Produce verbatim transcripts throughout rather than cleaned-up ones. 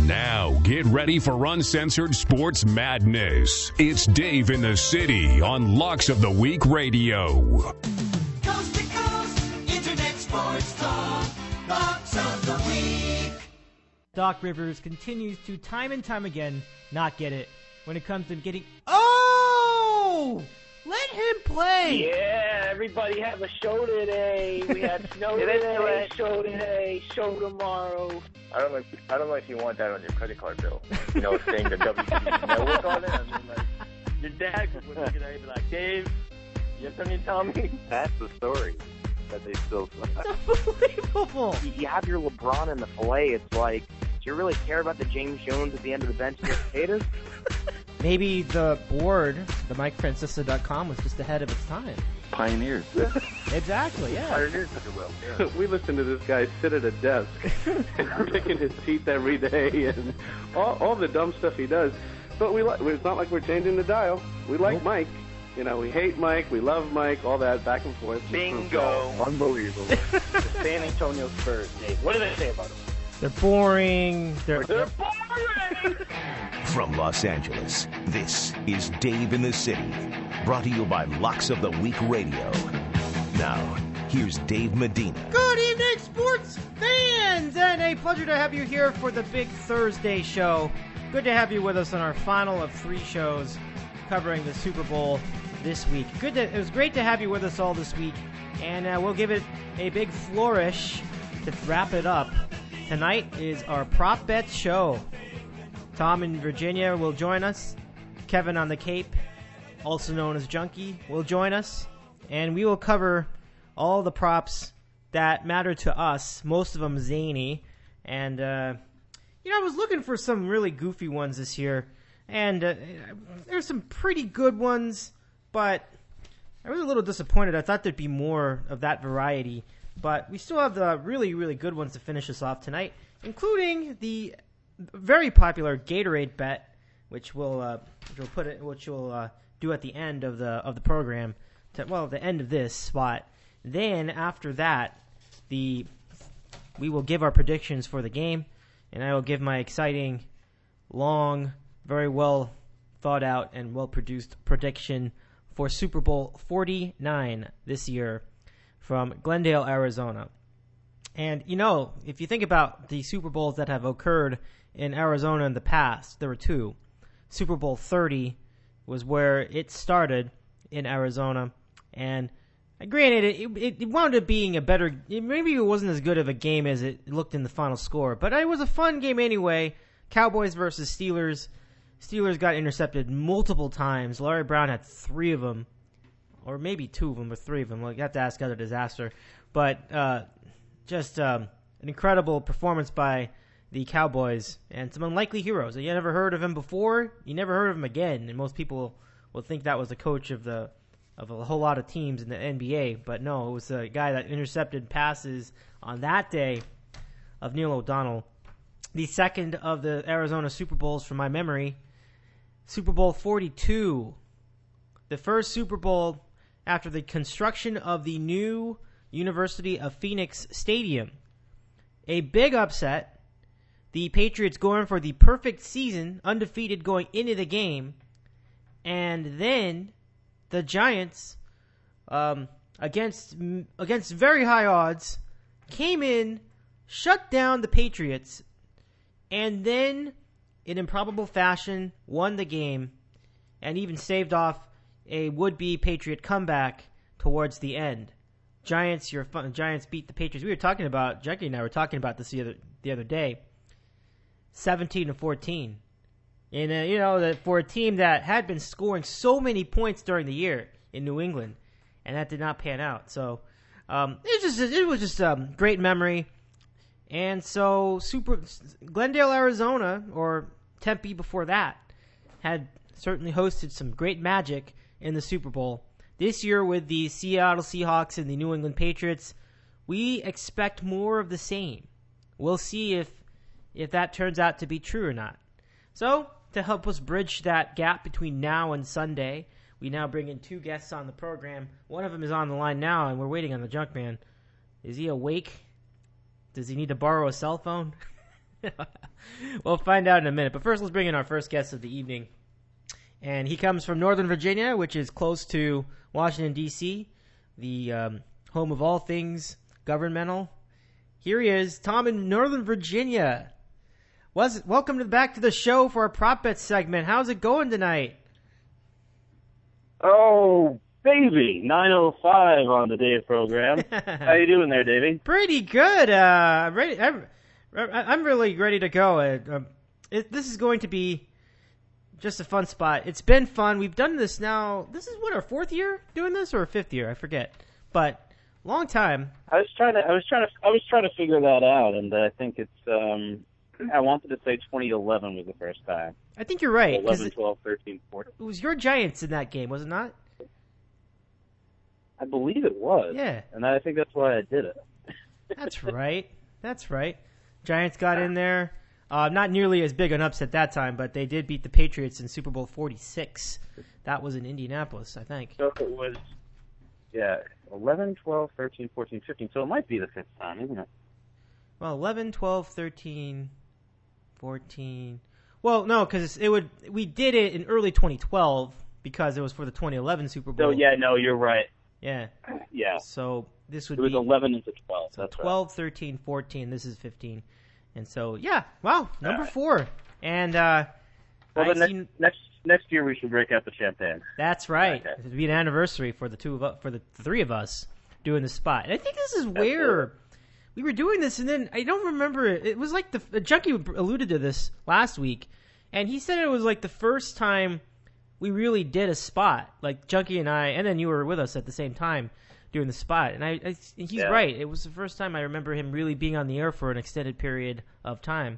Now, get ready for uncensored sports madness. It's Dave in the City on Locks of the Week Radio. Coast to coast, internet sports talk, Locks of the Week. Doc Rivers continues to time and time again not get it when it comes to getting... Oh! Let him play! Yeah, everybody have a show today. We had snow today, show today, show tomorrow. I don't know. If, I don't know if you want that on your credit card bill. You know, saying the W T V network on it. I mean, like, your dad would look at it and be like, "Dave, you have something to tell me?" That's the story that they still. It's unbelievable. You, you have your LeBron in the fillet. It's like, do you really care about the James Jones at the end of the bench and the potatoes? Maybe the board, the Mike Francesa dot com, was just ahead of its time. Pioneers. Exactly, yeah. Pioneers, if you will. Yeah. We listen to this guy sit at a desk and picking his teeth every day and all, all the dumb stuff he does. But we like, it's not like we're changing the dial. We like Nope. Mike. You know, we hate Mike, we love Mike, all that back and forth. Bingo. Unbelievable. The San Antonio Spurs, Dave. What do they say about them? They're boring. They're, They're boring! From Los Angeles, this is Dave in the City, brought to you by Locks of the Week Radio. Now, here's Dave Medina. Good evening, sports fans, and a pleasure to have you here for the big Thursday show. Good to have you with us on our final of three shows covering the Super Bowl this week. Good to, it was great to have you with us all this week, and uh, we'll give it a big flourish to wrap it up. Tonight is our prop bet show. Tom in Virginia will join us. Kevin on the Cape, also known as Junkie, will join us. And we will cover all the props that matter to us, most of them zany. And, uh, you know, I was looking for some really goofy ones this year. And uh, there's some pretty good ones, but I was a little disappointed. I thought there'd be more of that variety. But we still have the really, really good ones to finish us off tonight, including the very popular Gatorade bet, which we'll uh, which we'll put it, which we'll uh, do at the end of the of the program. To, well, the end of this spot. Then after that, the we will give our predictions for the game, and I will give my exciting, long, very well thought out and well produced prediction for Super Bowl forty-nine this year from Glendale, Arizona. And, you know, if you think about the Super Bowls that have occurred in Arizona in the past, there were two. Super Bowl thirty was where it started in Arizona. And granted, it, it, it wound up being a better, maybe it wasn't as good of a game as it looked in the final score. But it was a fun game anyway. Cowboys versus Steelers. Steelers got intercepted multiple times. Larry Brown had three of them. Or maybe two of them or three of them. We'll have to ask other disaster. But uh, just um, an incredible performance by the Cowboys and some unlikely heroes. You never heard of him before. You never heard of him again. And most people will think that was the coach of the of a whole lot of teams in the N B A. But no, it was a guy that intercepted passes on that day of Neil O'Donnell. The second of the Arizona Super Bowls from my memory, Super Bowl forty-two. The first Super Bowl after the construction of the new University of Phoenix Stadium. A big upset. The Patriots going for the perfect season, undefeated going into the game. And then the Giants, um, against against very high odds, came in, shut down the Patriots, and then, in improbable fashion, won the game, and even staved off a would-be Patriot comeback towards the end. Giants, your fun, Giants beat the Patriots. We were talking about, Jackie and I were talking about this the other the other day. seventeen to fourteen, and uh, you know, that for a team that had been scoring so many points during the year in New England, and that did not pan out. So um, it was just it was just a um, great memory. And so, super Glendale, Arizona, or Tempe before that, had certainly hosted some great magic in the Super Bowl. This year with the Seattle Seahawks and the New England Patriots, we expect more of the same. We'll see if if that turns out to be true or not. So, to help us bridge that gap between now and Sunday, we now bring in two guests on the program. One of them is on the line now, and we're waiting on the Junkman. Is he awake? Does he need to borrow a cell phone? We'll find out in a minute. But first, let's bring in our first guest of the evening. And he comes from Northern Virginia, which is close to Washington, D C, the um, home of all things governmental. Here he is, Tom in Northern Virginia. Was, welcome to back to the show for our prop bet segment. How's it going tonight? Oh, baby, nine oh five on the Dave program. How you doing there, Davey? Pretty good. Uh, I'm ready. I'm, I'm really ready to go. Uh, um, it, this is going to be just a fun spot. It's been fun. We've done this now. This is what, our fourth year doing this, or our fifth year? I forget. But long time. I was trying to. I was trying to. I was trying to figure that out, and I think it's. Um, I wanted to say twenty eleven was the first time. I think you're right. eleven, twelve, thirteen, fourteen. It was your Giants in that game, was it not? I believe it was. Yeah. And I think that's why I did it. That's right. That's right. Giants got in there. Uh, not nearly as big an upset that time, but they did beat the Patriots in Super Bowl forty-six. That was in Indianapolis, I think. So it was, yeah, eleven, twelve, thirteen, fourteen, fifteen. So it might be the fifth time, isn't it? Well, eleven, twelve, thirteen, fourteen. Well, no, because it would. We did it in early twenty twelve because it was for the twenty eleven Super Bowl. So yeah, no, you're right. Yeah. Yeah. So this would it was be eleven into twelve. So That's twelve, right. thirteen, fourteen. This is fifteen. And so, yeah, wow, number right. four. And uh, well, I next, seen, next next year we should break out the champagne. That's right. Okay. It would be an anniversary for the two of us, for the three of us doing the spot. And I think this is where Absolutely. we were doing this, and then I don't remember it. It was like the, the Junkie alluded to this last week, and he said it was like the first time we really did a spot, like Junkie and I, and then you were with us at the same time doing the spot. And I, I he's Yeah. right. It was the first time I remember him really being on the air for an extended period of time.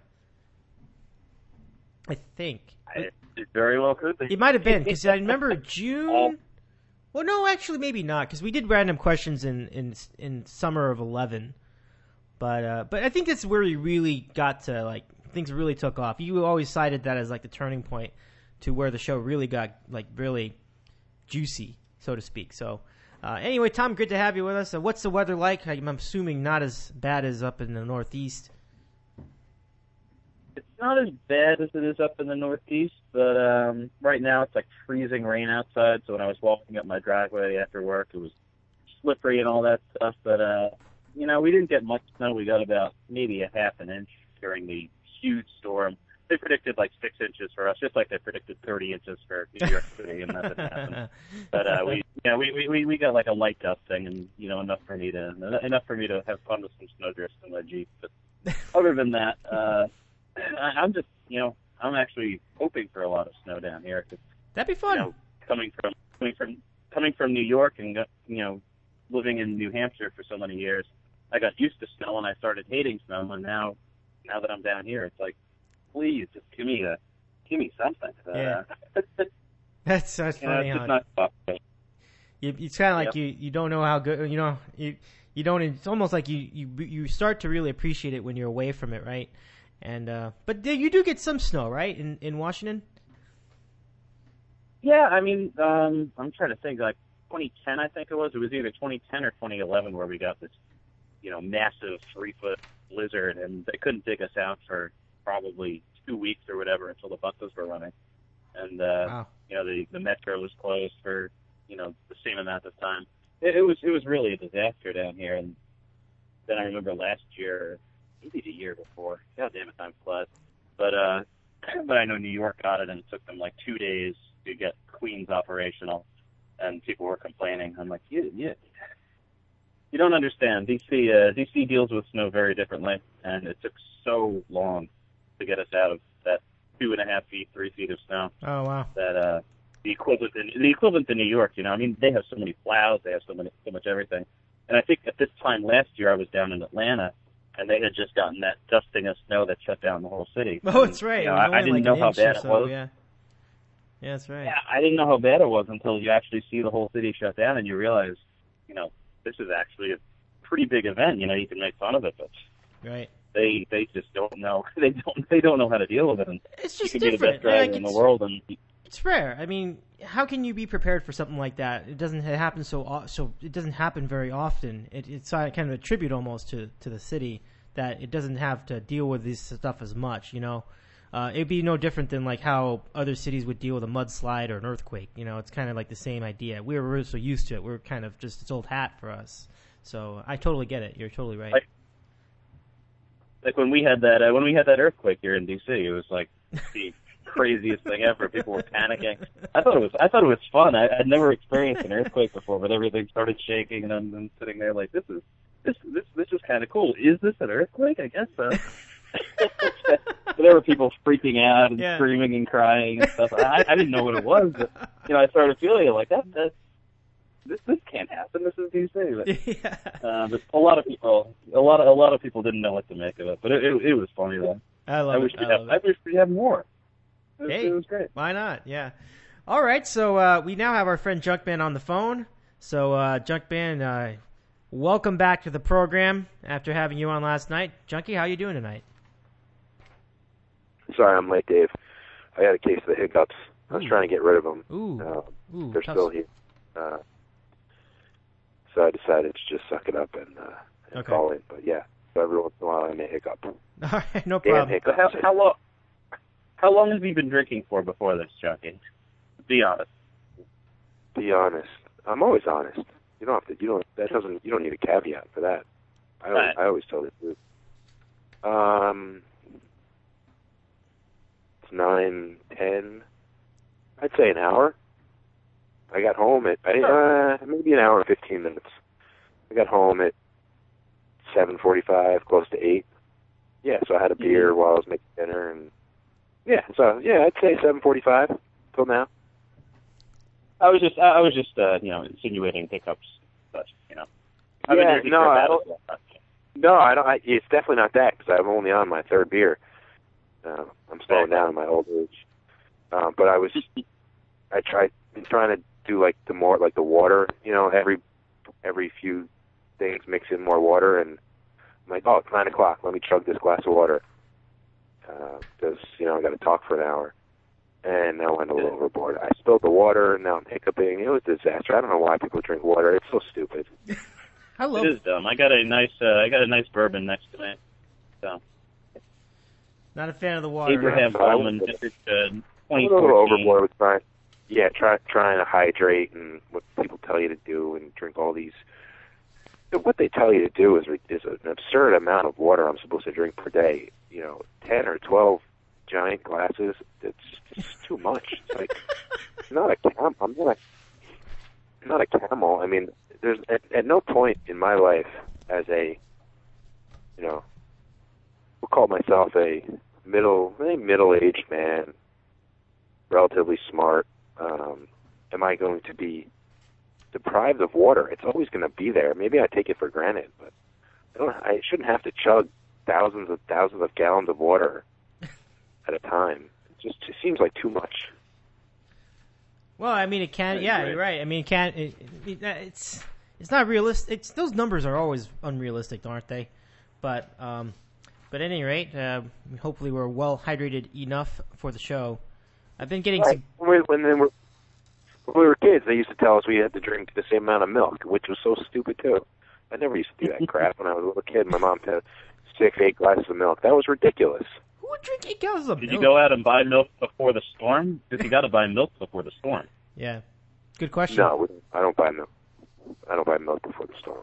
I think. I, it very well could be. It might have been, because I remember June. Well, no, actually, maybe not, because we did random questions in, in in summer of eleven. But uh, but I think that's where we really got to, like, things really took off. You always cited that as, like, the turning point to where the show really got, like, really juicy, so to speak. So, uh, anyway, Tom, good to have you with us. Uh, what's the weather like? I'm assuming not as bad as up in the Northeast. It's not as bad as it is up in the Northeast, but um, right now it's like freezing rain outside. So when I was walking up my driveway after work, it was slippery and all that stuff. But, uh, you know, we didn't get much snow. We got about maybe a half an inch during the huge storm. They predicted like six inches for us, just like they predicted thirty inches for New York City, and that didn't happen. But uh, we, yeah, we, we we got like a light dusting, and you know, enough for me to enough for me to have fun with some snowdrifts in my Jeep. But other than that, uh, I, I'm just, you know, I'm actually hoping for a lot of snow down here. Cause, That'd be fun. You know, coming from coming from coming from New York and you know, living in New Hampshire for so many years, I got used to snow and I started hating snow. And now, now that I'm down here, it's like, please just give me a give me something. Yeah. Uh, That's that's you know, funny. it's How just not fun. you, it's kind of like Yep. you, you don't know how good, you know, you you don't. It's almost like you, you you start to really appreciate it when you're away from it, right? And uh, but you do get some snow, right, in in Washington? Yeah, I mean, um, I'm trying to think. Like twenty ten, I think it was. It was either twenty ten or twenty eleven where we got this, you know, massive three foot blizzard, and they couldn't dig us out for probably two weeks or whatever until the buses were running. And uh, Wow. you know, the the metro was closed for you know the same amount of time. It, it was it was really a disaster down here. And then I remember last year, maybe the year before. God damn it, time flies. But uh, but I know New York got it, and it took them like two days to get Queens operational, and people were complaining. I'm like, yeah, yeah. You don't understand. D C uh, D C deals with snow very differently, and it took so long to get us out of that two and a half feet, three feet of snow. Oh wow. That uh, the equivalent in the equivalent to New York. You know, I mean, they have so many plows, they have so many, so much everything. And I think at this time last year, I was down in Atlanta, and they had just gotten that dusting of snow that shut down the whole city. Oh, And, that's right. You know, It was I, I only didn't like know an how inch or bad it so, was. Yeah. Yeah, that's right. Yeah, I didn't know how bad it was until you actually see the whole city shut down, and you realize, you know, this is actually a pretty big event. You know, you can make fun of it, but Right. they they just don't know. They don't they don't know how to deal with it. And It's you just can be the different. best driver Like, in the it's- world, and It's rare. I mean, how can you be prepared for something like that? It doesn't it happen so o- so. It doesn't happen very often. It, it's kind of a tribute almost to, to the city that it doesn't have to deal with this stuff as much, you know. Uh, it'd be no different than like how other cities would deal with a mudslide or an earthquake. You know, it's kind of like the same idea. We were so used to it. We're kind of just, it's old hat for us. So I totally get it. You're totally right. Like, like when we had that, uh, when we had that earthquake here in D C, it was like the craziest thing ever. People were panicking. I thought it was, I thought it was fun. I, I'd never experienced an earthquake before, but everything started shaking, and I'm, I'm sitting there like, this is, this, this, this is kind of cool. Is this an earthquake? I guess so. But there were people freaking out and Yeah. screaming and crying and stuff. I, I didn't know what it was, but you know, I started feeling it like that. That this this can't happen. This is D C. But, yeah. uh, but a lot of people, a lot of a lot of people didn't know what to make of it. But it it, it was funny though. I love I it. wish we I had. love I it. wish we had more. It was, Hey, it was great. Why not? Yeah. All right. So uh, we now have our friend Junkman on the phone. So uh, Junkman, uh, welcome back to the program after having you on last night. Junkie, how you doing tonight? Sorry, I'm late, Dave. I had a case of the hiccups. I was Ooh. trying to get rid of them. Ooh. Uh, Ooh, they're tough. still here. Uh, so I decided to just suck it up and, uh, and Okay. call in. But yeah, so every once in a while I may hiccup. All right, no Damn problem. hiccups. How, how long? How long have you been drinking for before this, Chucky? Be honest. Be honest. I'm always honest. You don't have to. You don't. That doesn't. You don't need a caveat for that. I always, Right. I always tell the truth. Um, it's nine, ten. I'd say an hour. I got home at uh, maybe an hour and fifteen minutes. I got home at seven forty-five, close to eight. Yeah, so I had a beer while I was making dinner, and yeah, so yeah, I'd say seven forty-five till now. I was just, I was just, uh, you know, insinuating hiccups, but you know. I've been Yeah, drinking no, for I about don't- a- No, I don't. I, it's definitely not that because I'm only on my third beer. Uh, I'm slowing down in my old age. Um, but I was, I tried been trying to do like the more like the water. You know, every every few things mix in more water, and I'm like, oh, it's nine o'clock. Let me chug this glass of water because uh, you know I got to talk for an hour. And I went a little overboard. I spilled the water, and now I'm hiccuping. It was a disaster. I don't know why people drink water. It's so stupid. I love It is dumb. I got a nice, uh, I got a nice bourbon next to me. So Not a fan of the water. Abraham huh? Bowman, District uh, I went twenty a little fourteen. overboard with trying, yeah, try, trying to hydrate and what people tell you to do and drink all these. What they tell you to do is is an absurd amount of water I'm supposed to drink per day. You know, ten or twelve giant glasses. It's just too much. It's like I'm not a cam. I'm not a I'm not a camel. I mean, there's at, at no point in my life as a you know, I'll call myself a middle, maybe middle-aged man, relatively smart. Um, am I going to be deprived of water? It's always going to be there. Maybe I take it for granted, but I don't. I shouldn't have to chug thousands of thousands of gallons of water at a time. It just it seems like too much. Well, I mean, it can. Yeah, Right. you're right. I mean, it can. It, it, it's it's not realistic. It's those numbers are always unrealistic, aren't they? But um, but at any rate, uh, hopefully we're well hydrated enough for the show. I've been getting Right. some. When, we, when, they were, when we were kids, they used to tell us we had to drink the same amount of milk, which was so stupid too. I never used to do that crap when I was a little kid. My mom had six, eight glasses of milk. That was ridiculous. Who would drink eight gallons of Did milk? you go out and buy milk before the storm? Because you got to buy milk before the storm. Yeah, good question. No, we- I don't buy milk. I don't buy milk before the storm.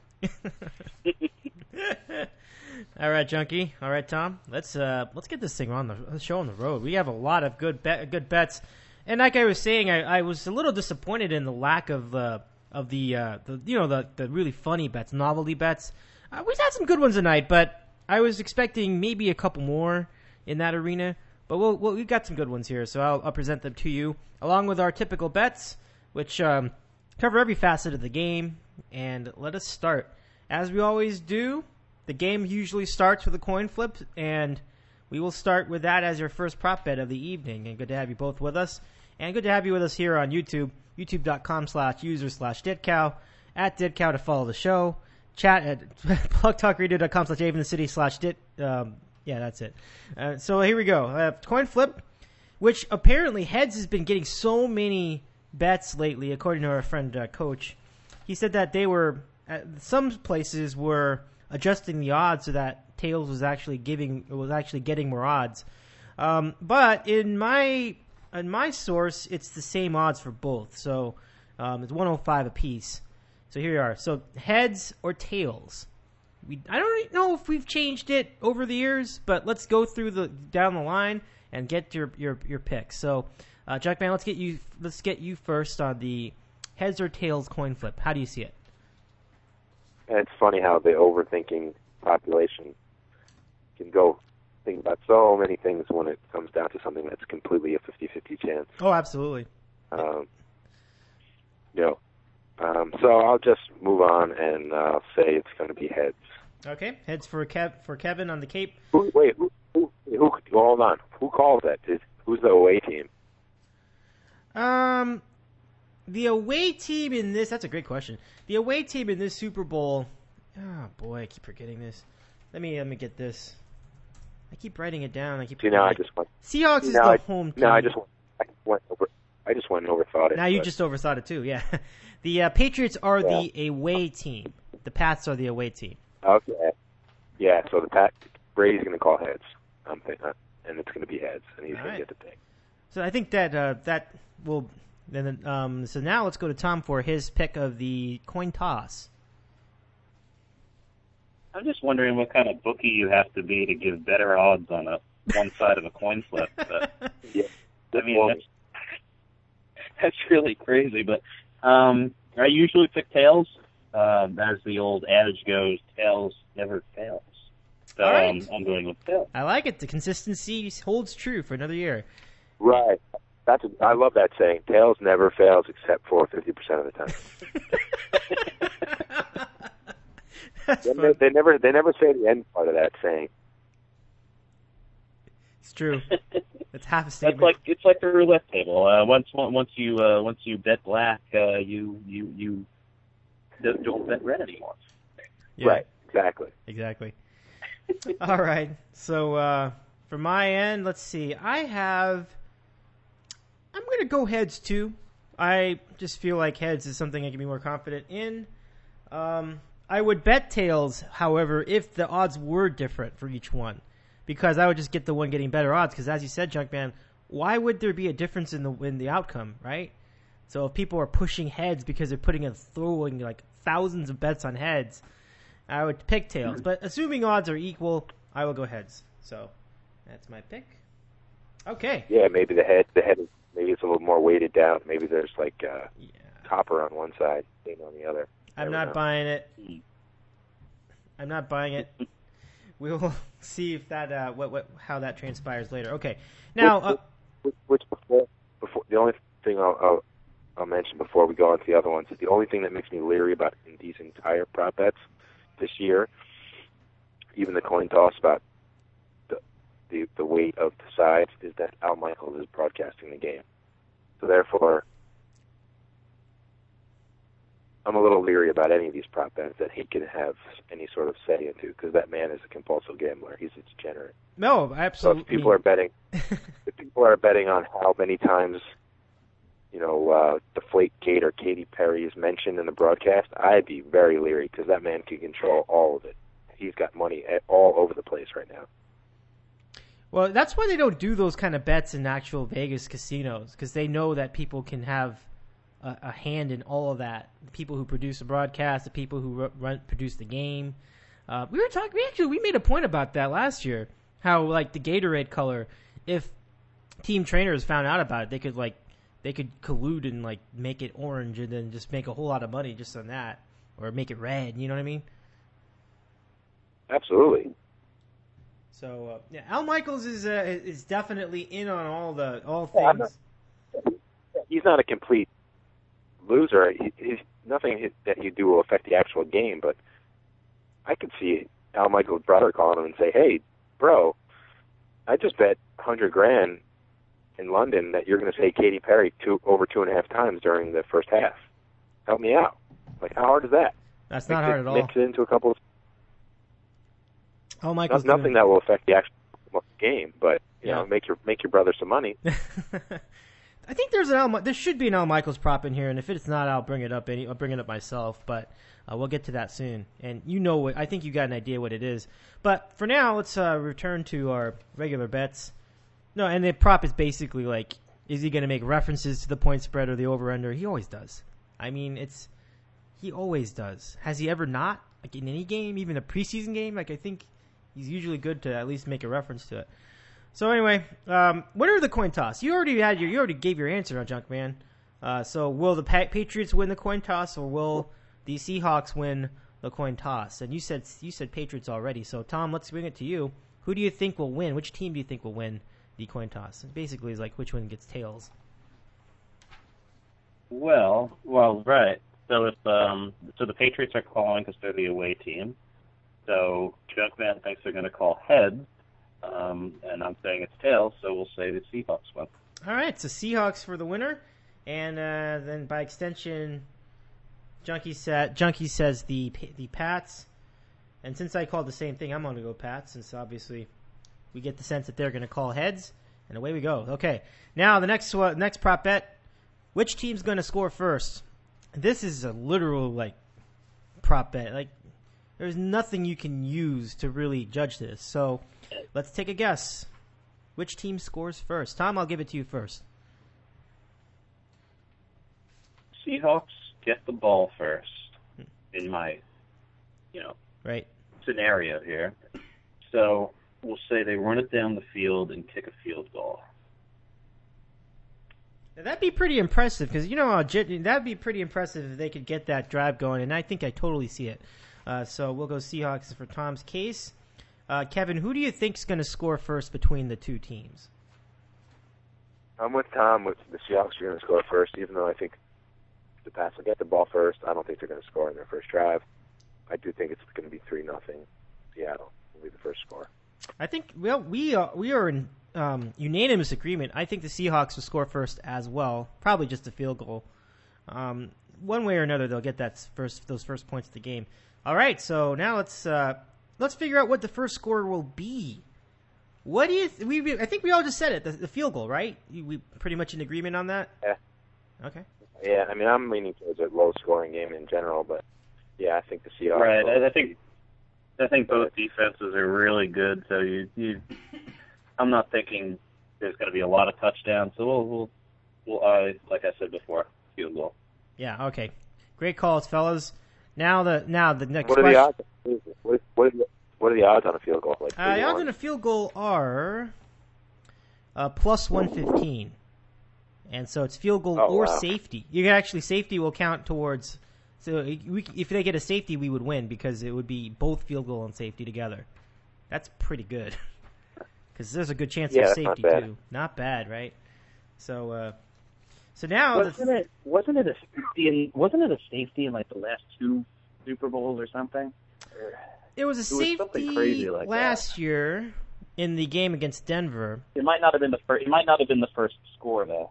All right, Junkie. All right, Tom. Let's uh, let's get this thing on the show on the road. We have a lot of good bet, good bets, and like I was saying, I, I was a little disappointed in the lack of uh, of the, uh, the you know the the really funny bets, novelty bets. Uh, we've had some good ones tonight, but I was expecting maybe a couple more in that arena. But we'll, we'll we've got some good ones here, so I'll, I'll present them to you along with our typical bets, which um, cover every facet of the game. And let us start as we always do. The game usually starts with a coin flip, and we will start with that as your first prop bet of the evening. And good to have you both with us. And good to have you with us here on YouTube, youtube.com slash user slash ditcow, at ditcow to follow the show. Chat at blogtalkradio.com slash avincity slash dit. Um, yeah, that's it. Uh, so here we go. Uh, coin flip, which apparently Heads has been getting so many bets lately, according to our friend uh, Coach. He said that they were, uh, some places were adjusting the odds so that tails was actually giving was actually getting more odds. Um, but in my in my source, it's the same odds for both. So um, it's one oh five apiece. So here you are. So heads or tails. We I don't know if we've changed it over the years, but let's go through the down the line and get your your your picks. So, uh, Jackman, let's get you let's get you first on the heads or tails coin flip. How do you see it? It's funny how the overthinking population can go think about so many things when it comes down to something that's completely a fifty-fifty chance. Oh, absolutely. Um, you know, um, so I'll just move on and uh, say it's going to be heads. Okay, heads for Kev for Kevin on the Cape. Who, wait, who, who, who? Hold on. Who calls that? Is, who's the away team? Um, the away team in this. That's a great question. The away team in this Super Bowl. Oh boy, I keep forgetting this. Let me let me get this. I keep writing it down. I keep. See, now I just went. Seahawks is now the I, home team. No, I just I went over. I just went and overthought it. Now you but. just overthought it too. Yeah, the uh, Patriots are Yeah. the away team. The Pats are the away team. Okay. Yeah, so the Pat Brady's going to call heads. I'm thinking, and it's going to be heads, and he's All going right. to get the pick. So I think that uh, that will. Then um, so now let's go to Tom for his pick of the coin toss. I'm just wondering what kind of bookie you have to be to give better odds on a one side of a coin flip. But, Yeah. I mean, that's, that's really crazy. But um, I usually pick tails. Um, as the old adage goes, tails never fails. So All right. um, I'm going with tails. I like it. The consistency holds true for another year. Right. That's a, I love that saying. Tails never fails except for fifty percent of the time. That's they, fun. they never they never say the end part of that saying. It's true. It's half a That's statement. like it's like the roulette table. Uh, once once you uh, once you bet black, uh, you you you don't- don't bet red anymore. Yeah, Right. Exactly. exactly. All right. So uh, for my end, let's see. I have. I'm going to go heads too. I just feel like heads is something I can be more confident in. Um, I would bet tails, however, if the odds were different for each one, because I would just get the one getting better odds. Because as you said, Junkman, why would there be a difference in the in the outcome, right? So if people are pushing heads because they're putting and throwing like thousands of bets on heads, I would pick tails. But assuming odds are equal, I will go heads. So that's my pick. Okay. Yeah, maybe the head the head is maybe it's a little more weighted down. Maybe there's like uh, Yeah. copper on one side, thing on the other. I'm Never not know. buying it. I'm not buying it. We will see if that uh, what what how that transpires later. Okay. Now, uh, Which, which before, before the only thing I'll, I'll, I'll mention before we go on to the other ones is the only thing that makes me leery about these entire prop bets this year, even the coin toss about the the, the weight of the sides, is that Al Michaels is broadcasting the game. So therefore, I'm a little leery about any of these prop bets that he can have any sort of say into, because that man is a compulsive gambler. He's a degenerate. no, So absolutely. if people are betting, if people are betting on how many times, you know, uh, Deflategate or Katy Perry is mentioned in the broadcast, I'd be very leery, because that man can control all of it. He's got money at, all over the place right now. Well, that's why they don't do those kind of bets in actual Vegas casinos, because they know that people can have a, a hand in all of that. The people who produce the broadcast, the people who ru- run, produce the game. Uh, we were talking. We actually we made a point about that last year. How like the Gatorade color, if team trainers found out about it, they could like they could collude and like make it orange and then just make a whole lot of money just on that, or make it red. You know what I mean? Absolutely. So uh, yeah, Al Michaels is uh, is definitely in on all the all Yeah, I'm things. not- He's not a complete loser. He, he's nothing that you do will affect the actual game, but I could see Al Michaels' brother calling him and say, "Hey, bro, I just bet a hundred grand in London that you're going to say Katy Perry two over two and a half times during the first half. Help me out." Like, how hard is that? That's Mix not it, hard at all. Mix it into a couple of Al Michaels nothing doing- that will affect the actual game, but you Yeah. know, make your make your brother some money. I think there's an Al, there should be an Al Michaels prop in here, and if it's not, I'll bring it up. Any, I'll bring it up myself, but uh, we'll get to that soon. And you know what? I think you got an idea what it is. But for now, let's uh, return to our regular bets. No, and the prop is basically like, is he going to make references to the point spread or the over/under? He always does. I mean, it's he always does. Has he ever not? Like in any game, even a preseason game? Like I think he's usually good to at least make a reference to it. So anyway, um, winner of the coin toss. You already had your, you already gave your answer on Junkman. Uh, so will the pa- Patriots win the coin toss, or will the Seahawks win the coin toss? And you said you said Patriots already. So Tom, let's bring it to you. Who do you think will win? Which team do you think will win the coin toss? It basically is like which one gets tails. Well, well, right. So if um, so, the Patriots are calling because they're the away team. So Junkman thinks they're going to call heads. Um, and I'm saying it's tails, so we'll say the Seahawks win. All right, so Seahawks for the winner, and uh, then by extension, Junkie said Junkie says the the Pats. And since I called the same thing, I'm going to go Pats, since obviously we get the sense that they're going to call heads, and away we go. Okay, now the next uh, next prop bet: which team's going to score first? This is a literal like prop bet. Like there's nothing you can use to really judge this. So. Let's take a guess. Which team scores first? Tom, I'll give it to you first. Seahawks get the ball first in my, you know, right scenario here. So we'll say they run it down the field and kick a field goal. Now, that'd be pretty impressive because, you know, uh, that'd be pretty impressive if they could get that drive going, and I think I totally see it. Uh, so we'll go Seahawks for Tom's case. Uh, Kevin, who do you think is going to score first between the two teams? I'm with Tom. With the Seahawks are going to score first, even though I think the Pats will get the ball first. I don't think they're going to score in their first drive. I do think it's going to be three nothing. Seattle will be the first score. I think well we are we are in um, unanimous agreement. I think the Seahawks will score first as well. Probably just a field goal. Um, one way or another, they'll get that first those first points of the game. All right, so now let's. Uh, Let's figure out what the first score will be. What do you? Th- we, we I think we all just said it. The, the field goal, right? We pretty much in agreement on that. Yeah. Okay. Yeah, I mean, I'm leaning towards a low-scoring game in general, but yeah, I think the Seahawks. Right. Will. I think I think both defenses are really good. So you, you I'm not thinking there's going to be a lot of touchdowns. So we'll, we'll, we'll uh, like I said before, field goal. Yeah. Okay. Great calls, fellas. Now the now the next. What are question. the odds? What, what, are the, what are the odds on a field goal? Like uh, the odds on a field goal are uh, plus one fifteen, and so it's field goal oh, or wow. safety. You can actually safety will count towards. So we, if they get a safety, we would win because it would be both field goal and safety together. That's pretty good because there's a good chance yeah, of safety not too. Not bad, right? So, uh, so now wasn't the, it wasn't it a safety in, wasn't it a safety in like the last two Super Bowls or something? It was a it safety was crazy like last that. year in the game against Denver. It might not have been the first. It might not have been the first score though.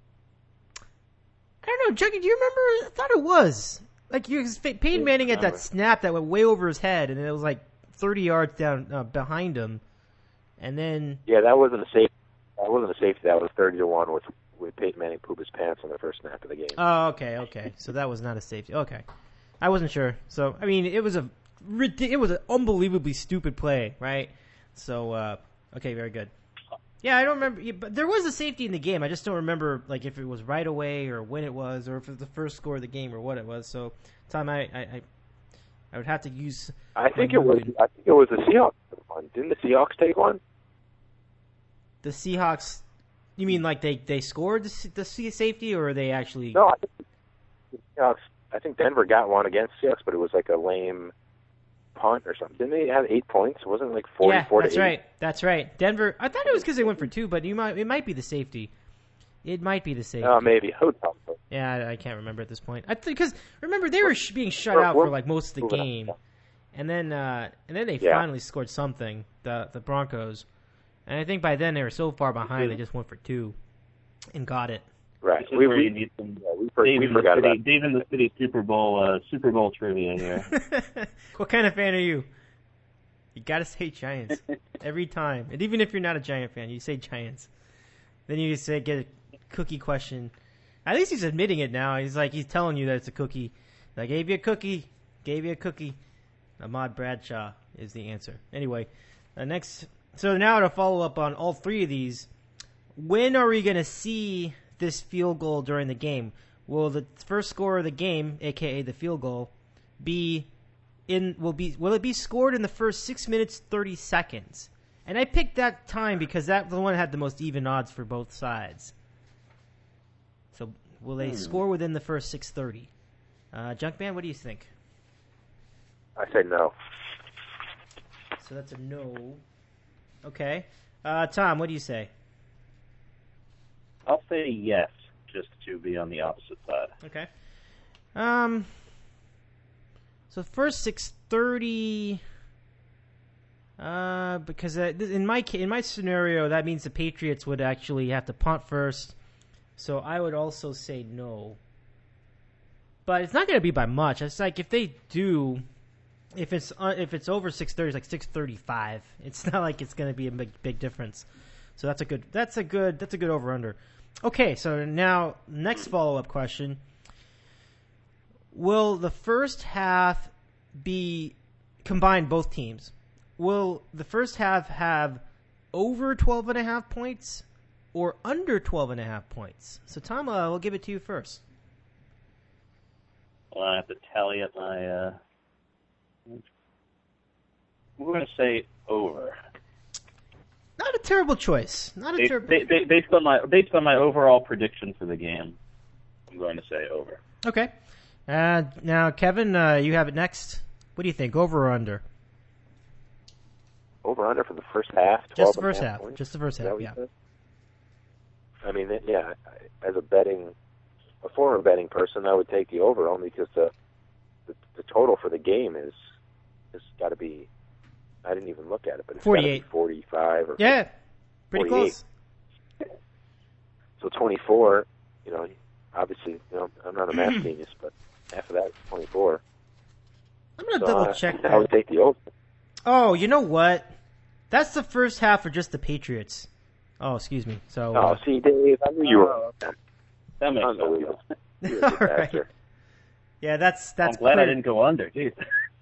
I don't know, Juggy. Do you remember? I thought it was like you Peyton Manning had that snap that went way over his head, and it was like thirty yards down uh, behind him, and then yeah, that wasn't a safety. That wasn't a safety. That was thirty to one with with Peyton Manning poop his pants on the first snap of the game. Oh, okay, okay. So that was not a safety. Okay, I wasn't sure. So I mean, it was a it was an unbelievably stupid play, right? So uh, okay, very good. Yeah, I don't remember, but there was a safety in the game. I just don't remember like if it was right away or when it was, or if it was the first score of the game or what it was. So, Tom, I I, I, I would have to use. I think it was. I think it was the Seahawks one. Didn't the Seahawks take one? The Seahawks. You mean like they, they scored the, the safety, or they actually? No, I think the Seahawks. I think Denver got one against Seahawks, but it was like a lame punt or something. Didn't they have eight points? Wasn't it like forty-four yeah, that's to eight? right. That's right. Denver. I thought it was because they went for two, but you might. It might be the safety. It might be the safety. Oh, uh, maybe. Who knows? Yeah, I, I can't remember at this point. I because remember they were sh- being shut we're, out we're, for like most of the game, and then uh, and then they yeah. finally scored something. The the Broncos, and I think by then they were so far behind they just went for two, and got it. Right. We, we, we need some. Yeah, we, for, Dave we in forgot the city, about Dave in the City Super Bowl uh, Super Bowl trivia here. What kind of fan are you? You gotta say Giants every time, and even if you're not a Giant fan, you say Giants. Then you say get a cookie question. At least he's admitting it now. He's like he's telling you that it's a cookie. I gave you a cookie. Gave you a cookie. Ahmad Bradshaw is the answer. Anyway, uh, next. So now to follow up on all three of these, when are we going to see this field goal during the game? Will the first score of the game, aka the field goal, be in? Will be? Will it be scored in the first six minutes thirty seconds? And I picked that time because that the one that had the most even odds for both sides. So will they hmm. score within the first six thirty? Uh, Junkman, what do you think? I say no. So that's a no. Okay. Uh, Tom, what do you say? I'll say yes, just to be on the opposite side. Okay. Um. So first six thirty. Uh, because uh, in my in my scenario, that means the Patriots would actually have to punt first. So I would also say no. But it's not going to be by much. It's like if they do, if it's uh, if it's over six thirty, it's like six thirty-five. It's not like it's going to be a big big difference. So that's a good that's a good that's a good over under. Okay, so now next follow up question: will the first half be combined both teams? Will the first half have over twelve and a half points or under twelve and a half points? So, Tom, uh, we'll give it to you first. Well, I have to tally up my, uh, we're going to say over. Not a terrible choice. Not a based, terrible. Ba- based on my based on my overall prediction for the game, I'm going to say over. Okay. Uh, now, Kevin, uh, you have it next. What do you think? Over or under? Over under for the first half. Just the first half. half. Just the first half. Yeah. I mean, yeah. As a betting, a former betting person, I would take the over only because the the, the total for the game is has got to be. I didn't even look at it, but it's forty-eight, forty-five, or yeah, pretty close. So twenty-four. You know, obviously, you know, I'm not a math genius, but half of that is twenty-four. I'm gonna so double I, check I that. would take the over. Oh, you know what? That's the first half for just the Patriots. Oh, excuse me. So. Oh, uh, see, Dave, I knew you were. That makes unbelievable. sense. All right. Yeah, that's that's. I'm glad clear. I didn't go under. Jeez.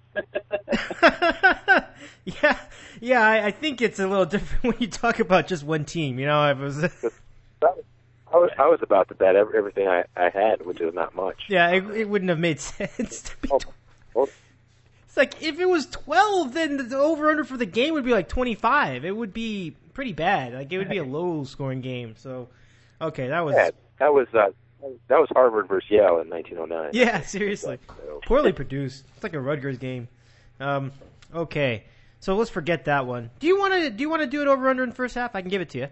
yeah, yeah. I, I think it's a little different when you talk about just one team. You know, I was. I was I was about to bet everything I, I had, which is not much. Yeah, it, it wouldn't have made sense to be. Oh, well, it's like if it was twelve, then the over under for the game would be like twenty-five. It would be pretty bad. Like it would be a low scoring game. So, okay, that was yeah, that was uh, that was Harvard versus Yale in nineteen oh nine. Yeah, seriously, poorly produced. It's like a Rutgers game. Um, okay, so let's forget that one. Do you want to do you want to do it over under in the first half? I can give it to you.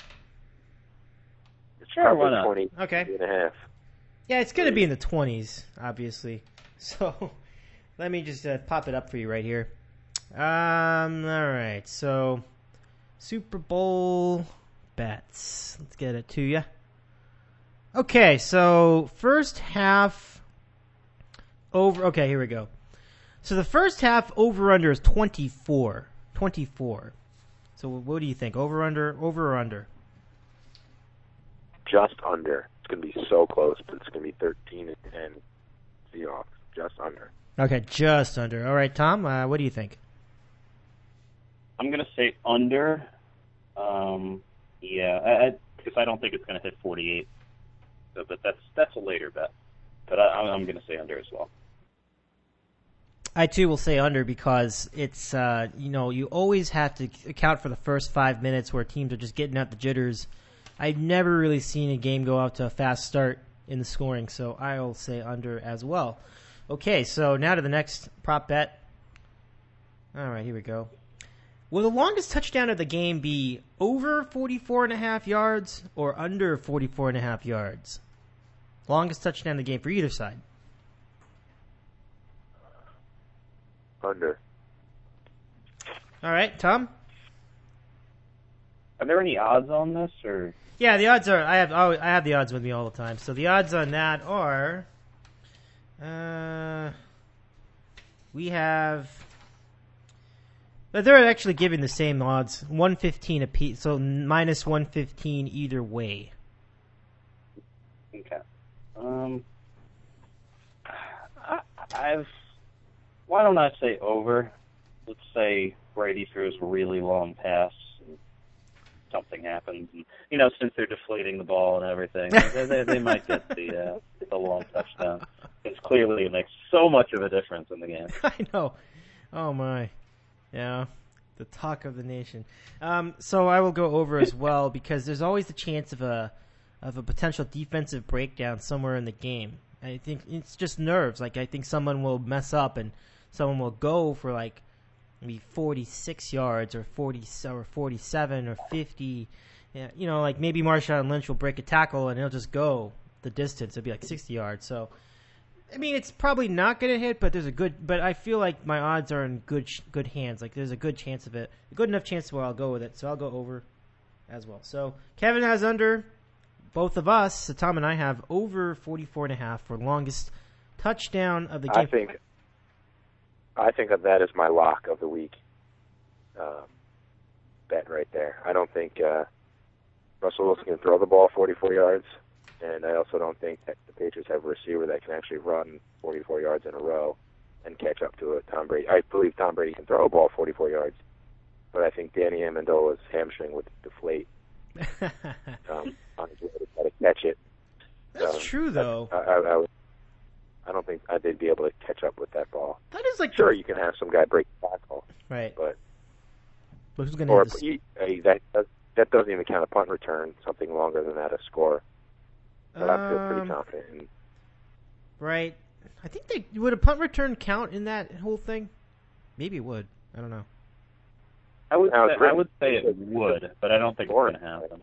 Sure, why not? twenty Okay. and a half. Yeah, it's going to be in the twenties, obviously. So let me just uh, pop it up for you right here. Um, all right, so Super Bowl bets. Let's get it to you. Okay, so first half over. Okay, here we go. So the first half over under is twenty-four. twenty-four. So what do you think? Over under? Over or under? Just under. It's going to be so close, but it's going to be thirteen and ten Seahawks. Just under. Okay, just under. All right, Tom, uh, what do you think? I'm going to say under. Um, yeah, because I, I, I don't think it's going to hit forty-eight. So, but that's that's a later bet. But I, I'm going to say under as well. I too will say under because it's uh, you know you always have to account for the first five minutes where teams are just getting out the jitters. I've never really seen a game go out to a fast start in the scoring, so I'll say under as well. Okay, so now to the next prop bet. All right, here we go. Will the longest touchdown of the game be over forty-four and a half yards or under forty-four and a half yards? Longest touchdown of the game for either side. Under. All right, Tom? Are there any odds on this, or? Yeah, the odds are. I have. Oh, I have the odds with me all the time. So the odds on that are. Uh, we have. But they're actually giving the same odds, one fifteen apiece. So minus one fifteen either way. Okay. Um, I, I've. Why don't I say over? Let's say Brady throws a really long pass, and something happens, and you know, since they're deflating the ball and everything, they, they, they might get the uh, the long touchdown. It's clearly it makes so much of a difference in the game. I know. Oh my. Yeah. The talk of the nation. Um, so I will go over as well because there's always the chance of a of a potential defensive breakdown somewhere in the game. I think it's just nerves. Like I think someone will mess up and someone will go for like maybe forty-six yards or forty or forty-seven or fifty. Yeah, you know, like maybe Marshawn Lynch will break a tackle and he'll just go the distance. It'll be like sixty yards. So. I mean, it's probably not going to hit, but there's a good. But I feel like my odds are in good good hands. Like there's a good chance of it, a good enough chance where I'll go with it. So I'll go over as well. So Kevin has under. Both of us, so Tom and I have over forty-four and a half for longest touchdown of the game. I think. I think that that is my lock of the week. Uh, bet right there. I don't think uh, Russell Wilson can throw the ball forty-four yards. And I also don't think that the Patriots have a receiver that can actually run forty-four yards in a row and catch up to it. Tom Brady. I believe Tom Brady can throw a ball forty-four yards, but I think Danny Amendola's hamstring would deflate um, on his way to try to catch it. That's so true, though. I, I, I, would, I don't think they'd be able to catch up with that ball. That is like sure, you can have some guy break the tackle, right? But, but who's going to or have you, uh, that that doesn't even count a punt return. Something longer than that, a score. But I feel pretty Um, confident in. Right. I think they would a punt return count in that whole thing? Maybe it would. I don't know. I would Now, say, it's I would say it would, but I don't think it's Or- going to happen.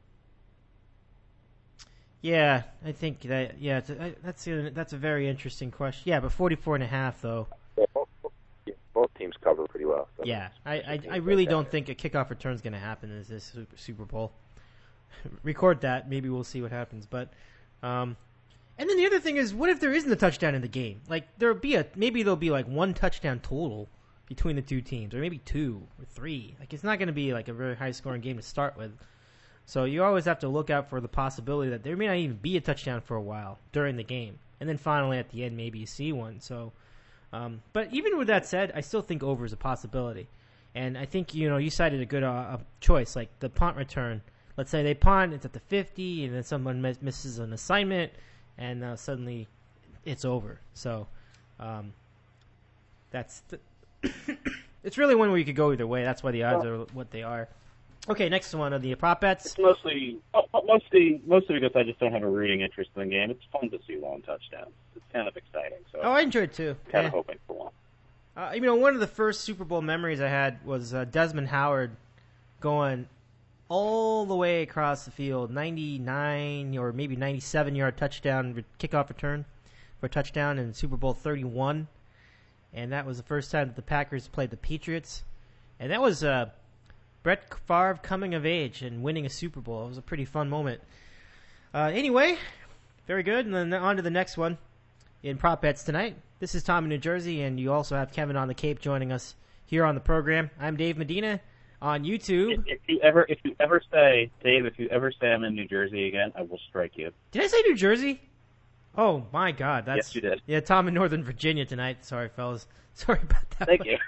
Yeah, I think that. Yeah, it's a, that's a, that's a very interesting question. Yeah, but forty-four and a half though. Yeah, both, yeah, both teams cover pretty well. So Yeah, I I, I really don't think a kickoff return is going to happen in this Super, Super Bowl. Record that. Maybe we'll see what happens. But, um, and then the other thing is, what if there isn't a touchdown in the game? Like there'll be a maybe there'll be like one touchdown total between the two teams, or maybe two or three. Like it's not going to be like a very high scoring game to start with. So you always have to look out for the possibility that there may not even be a touchdown for a while during the game, and then finally at the end maybe you see one. So, um, but even with that said, I still think over is a possibility, and I think you know you cited a good uh, choice, like the punt return. Let's say they punt, it's at the fifty, and then someone miss, misses an assignment, and uh, suddenly it's over. So um, that's the it's really one where you could go either way. That's why the odds are what they are. Okay, next one of the prop bets. It's mostly, mostly, mostly because I just don't have a rooting interest in the game. It's fun to see long touchdowns. It's kind of exciting. So Oh, I enjoyed it too. kind Yeah. of hoping for one. Uh, you know, one of the first Super Bowl memories I had was uh, Desmond Howard going all the way across the field, ninety-nine or maybe ninety-seven yard touchdown, re- kickoff return for a touchdown in Super Bowl thirty-one. And that was the first time that the Packers played the Patriots. And that was uh, Brett Favre coming of age and winning a Super Bowl. It was a pretty fun moment. Uh, anyway, very good. And then on to the next one in prop bets tonight. This is Tom in New Jersey, and you also have Kevin on the Cape joining us here on the program. I'm Dave Medina on YouTube. If, if you ever, if you ever say, Dave, if you ever say I'm in New Jersey again, I will strike you. Did I say New Jersey? Oh my God, that's Yes, you did. Yeah, Tom in Northern Virginia tonight. Sorry, fellas. Sorry about that. Thank you.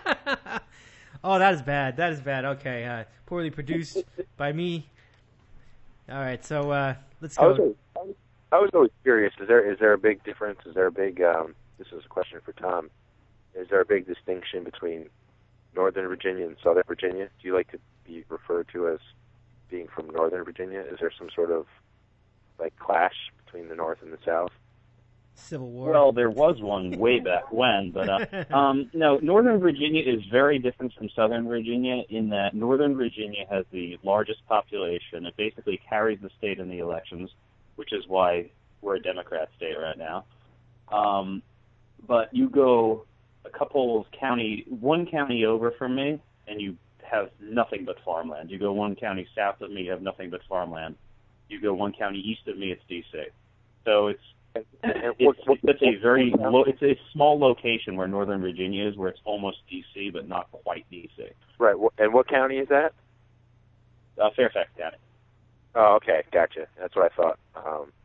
Oh, that is bad. That is bad. Okay, uh, poorly produced by me. All right, so uh, let's I was, go. always, I was always curious. Is there is there a big difference? Is there a big? Um, this is a question for Tom. Is there a big distinction between Northern Virginia and Southern Virginia? Do you like to be referred to as being from Northern Virginia? Is there some sort of like clash between the North and the South? Civil War. Well, there was one way back when, but uh, um, no, Northern Virginia is very different from Southern Virginia in that Northern Virginia has the largest population. It basically carries the state in the elections, which is why we're a Democrat state right now. Um, but you go a couple of county, one county over from me, and you have nothing but farmland. You go one county south of me, you have nothing but farmland. You go one county east of me, it's D C. So it's And, and It's, what, what, it's a very low, it's a small location where Northern Virginia is, where it's almost D C, but not quite D C. right. What, and what county is that? Uh, Fairfax County. Oh, okay, gotcha. That's what I thought. Um,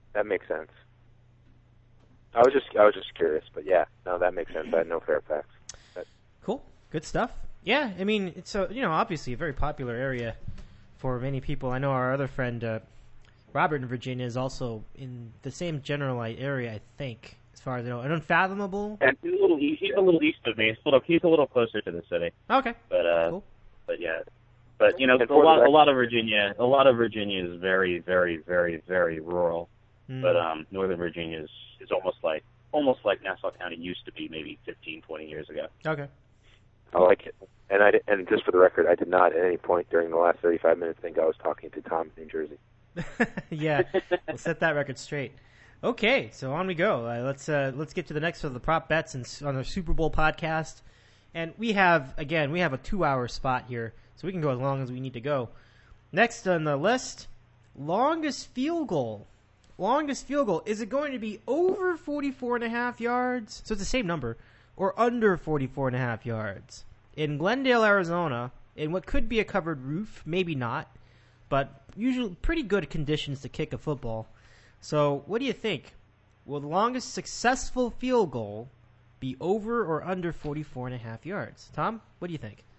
that makes sense. I was just I was just curious, but yeah, no, that makes sense. I had no Fairfax. That, Cool, good stuff. Yeah, I mean, it's a, you know, obviously a very popular area for many people. I know our other friend uh, Robert in Virginia is also in the same general area, I think, as far as I know. An Unfathomable. And he's a little east, he's a little east of me. He's a little, he's a little closer to the city. Okay. But uh, cool. but yeah, but you know, And a for the lot, a record- lot of Virginia, a lot of Virginia is very, very, very, very rural. Mm. But um, Northern Virginia is, is almost like almost like Nassau County used to be maybe fifteen, twenty years ago. Okay. I like it. And I did, and just for the record, I did not at any point during the last thirty-five minutes think I was talking to Tom in New Jersey. Yeah, we'll set that record straight. Okay, so on we go. Uh, let's uh, let's get to the next of the prop bets and on the Super Bowl podcast. And we have, again, we have a two-hour spot here, so we can go as long as we need to go. Next on the list, longest field goal. Longest field goal. Is it going to be over forty-four and a half yards? So it's the same number. Or under forty-four and a half yards. In Glendale, Arizona, in what could be a covered roof, maybe not, but usually pretty good conditions to kick a football. So what do you think? Will the longest successful field goal be over or under forty-four and a half yards? Tom, what do you think?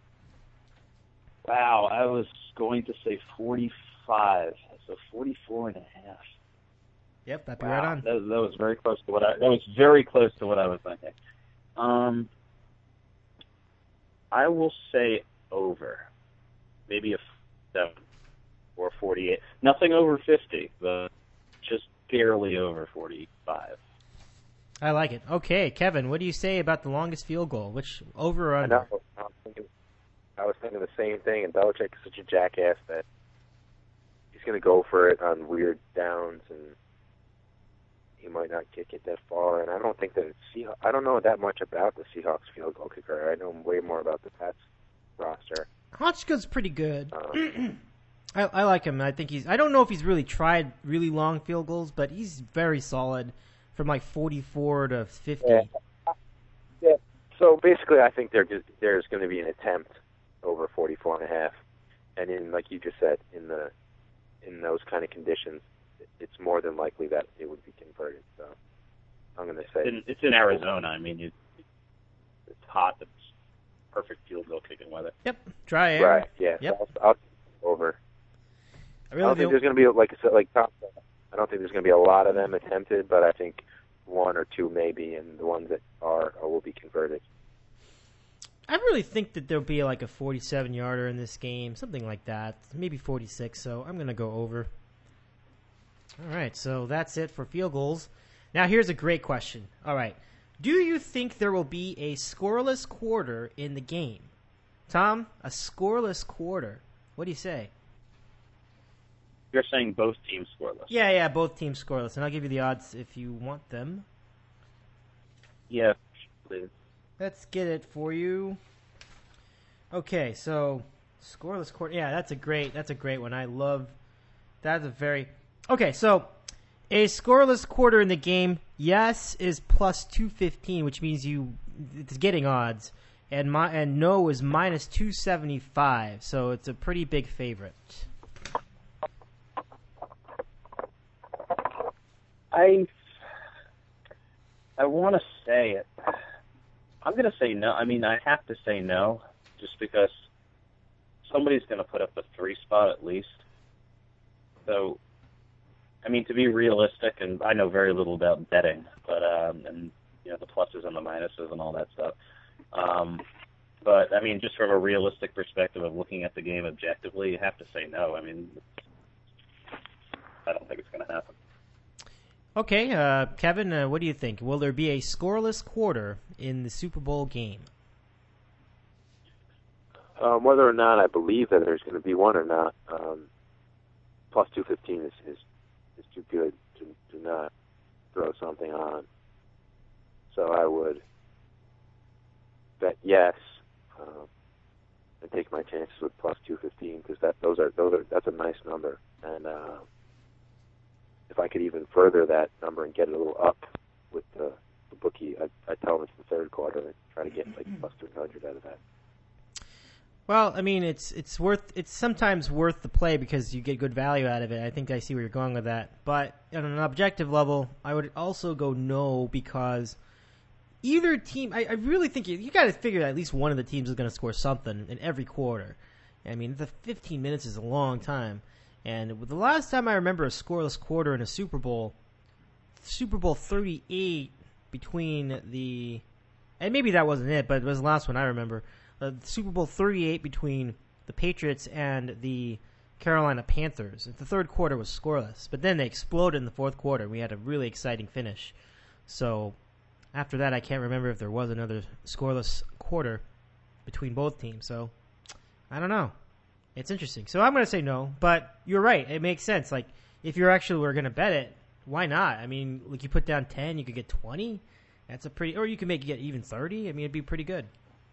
Wow, I was going to say forty-five, so forty-four and a half. Yep, that'd be Wow, right on. That, that was very close to what I. That was very close to what I was thinking. Um, I will say over, maybe a seven or forty-eight. Nothing over fifty, but just barely over forty-five. I like it. Okay, Kevin, what do you say about the longest field goal? Which over or I under? know. I was thinking, I was thinking the same thing, and Belichick is such a jackass that he's going to go for it on weird downs, and he might not kick it that far. And I don't think that it's Seahawks. I don't know that much about the Seahawks field goal kicker. I know way more about the Pats roster. Hotchkiss's pretty good. Um, I, I like him. I think he's. I don't know if he's really tried really long field goals, but he's very solid from like forty-four to fifty. Yeah. Yeah. So basically, I think there just, there's going to be an attempt over forty-four and a half, and in like you just said, in the in those kind of conditions, it's more than likely that it would be converted. So I'm going to say It's in, it's in Arizona. I mean, it, it's hot. It's perfect field goal kicking weather. Yep, dry air. right. Yeah. Yep. So I'll, I'll over. I I really don't think do. there's going to be like I said, like Tom said, I don't think there's going to be a lot of them attempted, but I think one or two maybe, and the ones that are, are will be converted. I really think that there'll be like a forty-seven yarder in this game, something like that, maybe forty-six. So I'm going to go over. All right, so that's it for field goals. Now here's a great question. All right, do you think there will be a scoreless quarter in the game? Tom, a scoreless quarter. What do you say? You're saying both teams scoreless. Yeah, yeah, both teams scoreless, and I'll give you the odds if you want them. Yeah, please. Let's get it for you. Okay, so scoreless quarter. Yeah, that's a great. That's a great one. I love. That's a very. Okay, so a scoreless quarter in the game, yes, is plus two fifteen, which means you it's getting odds, and my and no is minus two seventy five. So it's a pretty big favorite. I I want to say it. I'm going to say no. I mean, I have to say no, just because somebody's going to put up the three spot at least. So, I mean, to be realistic, and I know very little about betting, but um, and you know the pluses and the minuses and all that stuff. Um, but I mean, just from a realistic perspective of looking at the game objectively, you have to say no. I mean, I don't think it's going to happen. Okay, uh, Kevin, uh, what do you think? Will there be a scoreless quarter in the Super Bowl game? Um, whether or not I believe that there's going to be one or not, um, plus two fifteen is, is is too good to to not throw something on. So I would bet yes, um, and take my chances with plus two fifteen because that those are those are that's a nice number, and uh, if I could even further that number and get it a little up with the, the bookie, I'd, I'd tell them it's the third quarter and try to get like plus three hundred out of that. Well, I mean, it's it's worth it's sometimes worth the play because you get good value out of it. I think I see where you're going with that. But on an objective level, I would also go no because either team. I, I really think you, you got to figure that at least one of the teams is going to score something in every quarter. I mean, the fifteen minutes is a long time, and the last time I remember a scoreless quarter in a Super Bowl, Super Bowl thirty-eight between the, and maybe that wasn't it, but it was the last one I remember. Uh, Super Bowl thirty-eight between the Patriots and the Carolina Panthers. The third quarter was scoreless, but then they exploded in the fourth quarter. We had a really exciting finish. So after that, I can't remember if there was another scoreless quarter between both teams. So I don't know. It's interesting. So I'm going to say no, but you're right. It makes sense. Like if you're actually were going to bet it, why not? I mean, like you put down ten, you could get twenty. That's a pretty, or you can make it get even thirty. I mean, it'd be pretty good.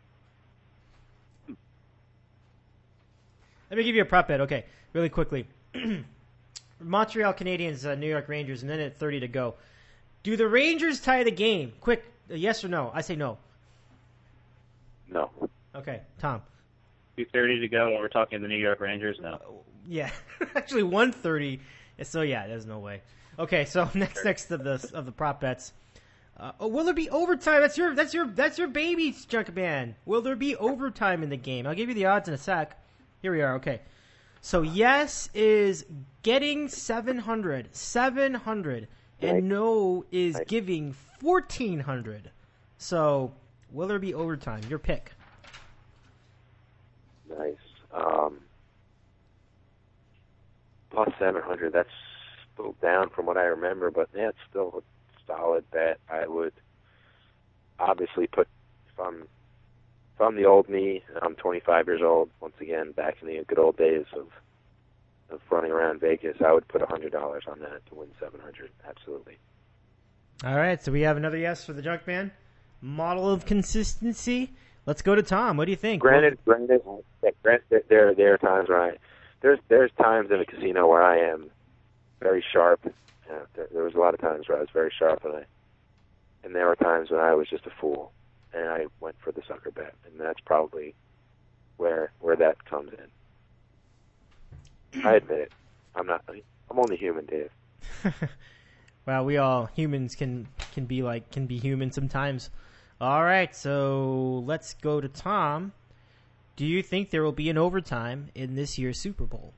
Let me give you a prop bet, okay, really quickly. Montreal Canadiens, uh, New York Rangers, and then at thirty to go. Do the Rangers tie the game? Quick, uh, yes or no? I say no. No. Okay, Tom. two thirty to go, and we're talking the New York Rangers? No. Uh, yeah, actually one thirty. So, yeah, there's no way. Okay, so next next of the of the prop bets. Uh, oh, will there be overtime? That's your that's your that's your baby, Junkman. Will there be overtime in the game? I'll give you the odds in a sec. Here we are, okay. So yes is getting seven hundred, seven hundred, and no is giving fourteen hundred. So will there be overtime? Your pick. Nice. Um, plus seven hundred, that's still down from what I remember, but yeah, it's still a solid bet. I would obviously put, if I'm If I'm the old me, I'm twenty-five years old, once again, back in the good old days of of running around Vegas, I would put one hundred dollars on that to win seven hundred dollars. Absolutely. All right, so we have another yes for the Junkman. Model of consistency. Let's go to Tom. What do you think? Granted, granted, granted there, there are times where I, there's, there's times in a casino where I am very sharp. Uh, there, there was a lot of times where I was very sharp, and I, and there were times when I was just a fool. And I went for the sucker bet, and that's probably where where that comes in. I admit it. I'm not. I'm only human, Dave. Well, we all humans can can be like can be human sometimes. All right, so let's go to Tom. Do you think there will be an overtime in this year's Super Bowl?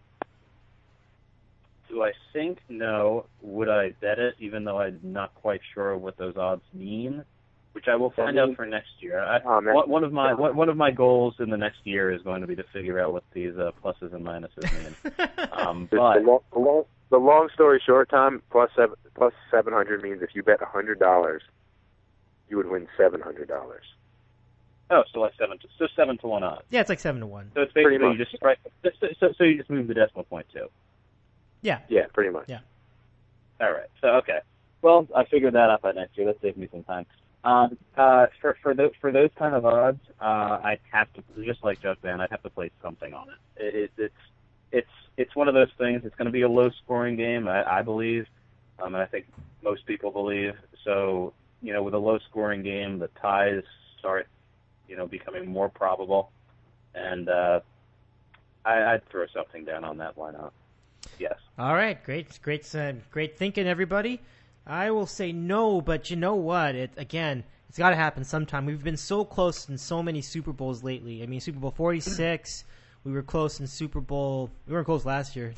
Do I think no? Would I bet it, even though I'm not quite sure what those odds mean? Which I will find out for next year. I, oh, one, one of my one, one of my goals in the next year is going to be to figure out what these uh, pluses and minuses mean. um, the, but the, long, the, long, the long story short, Tom, plus seven plus seven hundred means if you bet a hundred dollars, you would win seven hundred dollars. Oh, so like seven to so seven to one odds. Yeah, it's like seven to one. So it's basically you just right. So, so, so you just move the decimal point too. Yeah. Yeah, pretty much. Yeah. All right. So okay. Well, I figured that out by next year. That saved me some time. Um, uh, for for those for those kind of odds, uh, I'd have to, just like Junkman, I'd have to place something on it. it, it it's it's it's one of those things. It's going to be a low scoring game, I, I believe, um, and I think most people believe. So you know, with a low scoring game, the ties start, you know, becoming more probable, and uh, I, I'd throw something down on that. Why not? Yes. All right, great, great, uh, great thinking, everybody. I will say no, but you know what? It again, it's got to happen sometime. We've been so close in so many Super Bowls lately. I mean, Super Bowl forty-six, we were close in Super Bowl. We weren't close last year,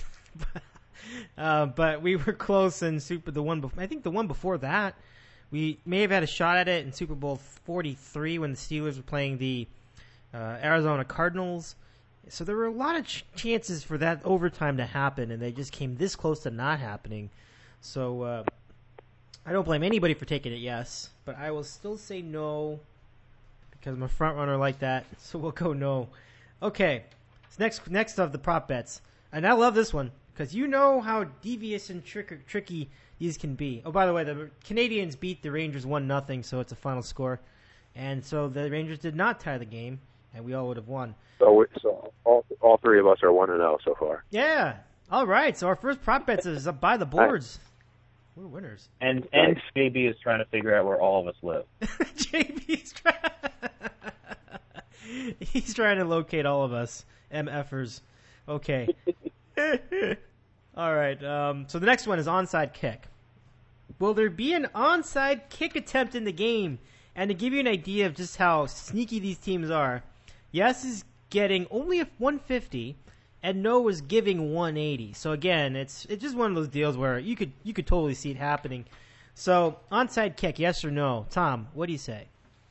uh, but we were close in Super. The one, before, I think the one before that, we may have had a shot at it in Super Bowl forty-three when the Steelers were playing the uh, Arizona Cardinals. So there were a lot of ch- chances for that overtime to happen, and they just came this close to not happening. So. Uh, I don't blame anybody for taking it yes, but I will still say no because I'm a front runner like that, so we'll go no. Okay, so next next of the prop bets, and I love this one because you know how devious and trick- tricky these can be. Oh, by the way, the Canadiens beat the Rangers one nothing, so it's a final score, and so the Rangers did not tie the game, and we all would have won. So, so all all three of us are one and zero so far. Yeah. All right. So our first prop bets is up by the boards. We're winners. And and J B is trying to figure out where all of us live. J B's trying. He's trying to locate all of us, MFers. Okay. All right. Um, so the next one is onside kick. Will there be an onside kick attempt in the game? And to give you an idea of just how sneaky these teams are, Yes is getting only a one fifty, and No is giving one eighty. So again, it's it's just one of those deals where you could you could totally see it happening. So onside kick, yes or no? Tom, what do you say?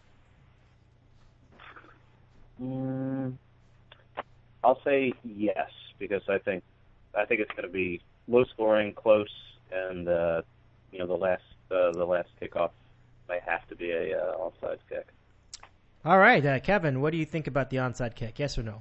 Mm, I'll say yes, because I think I think it's going to be low scoring, close, and uh, you know the last uh, the last kickoff may have to be a uh, onside kick. All right, uh, Kevin, what do you think about the onside kick? Yes or no?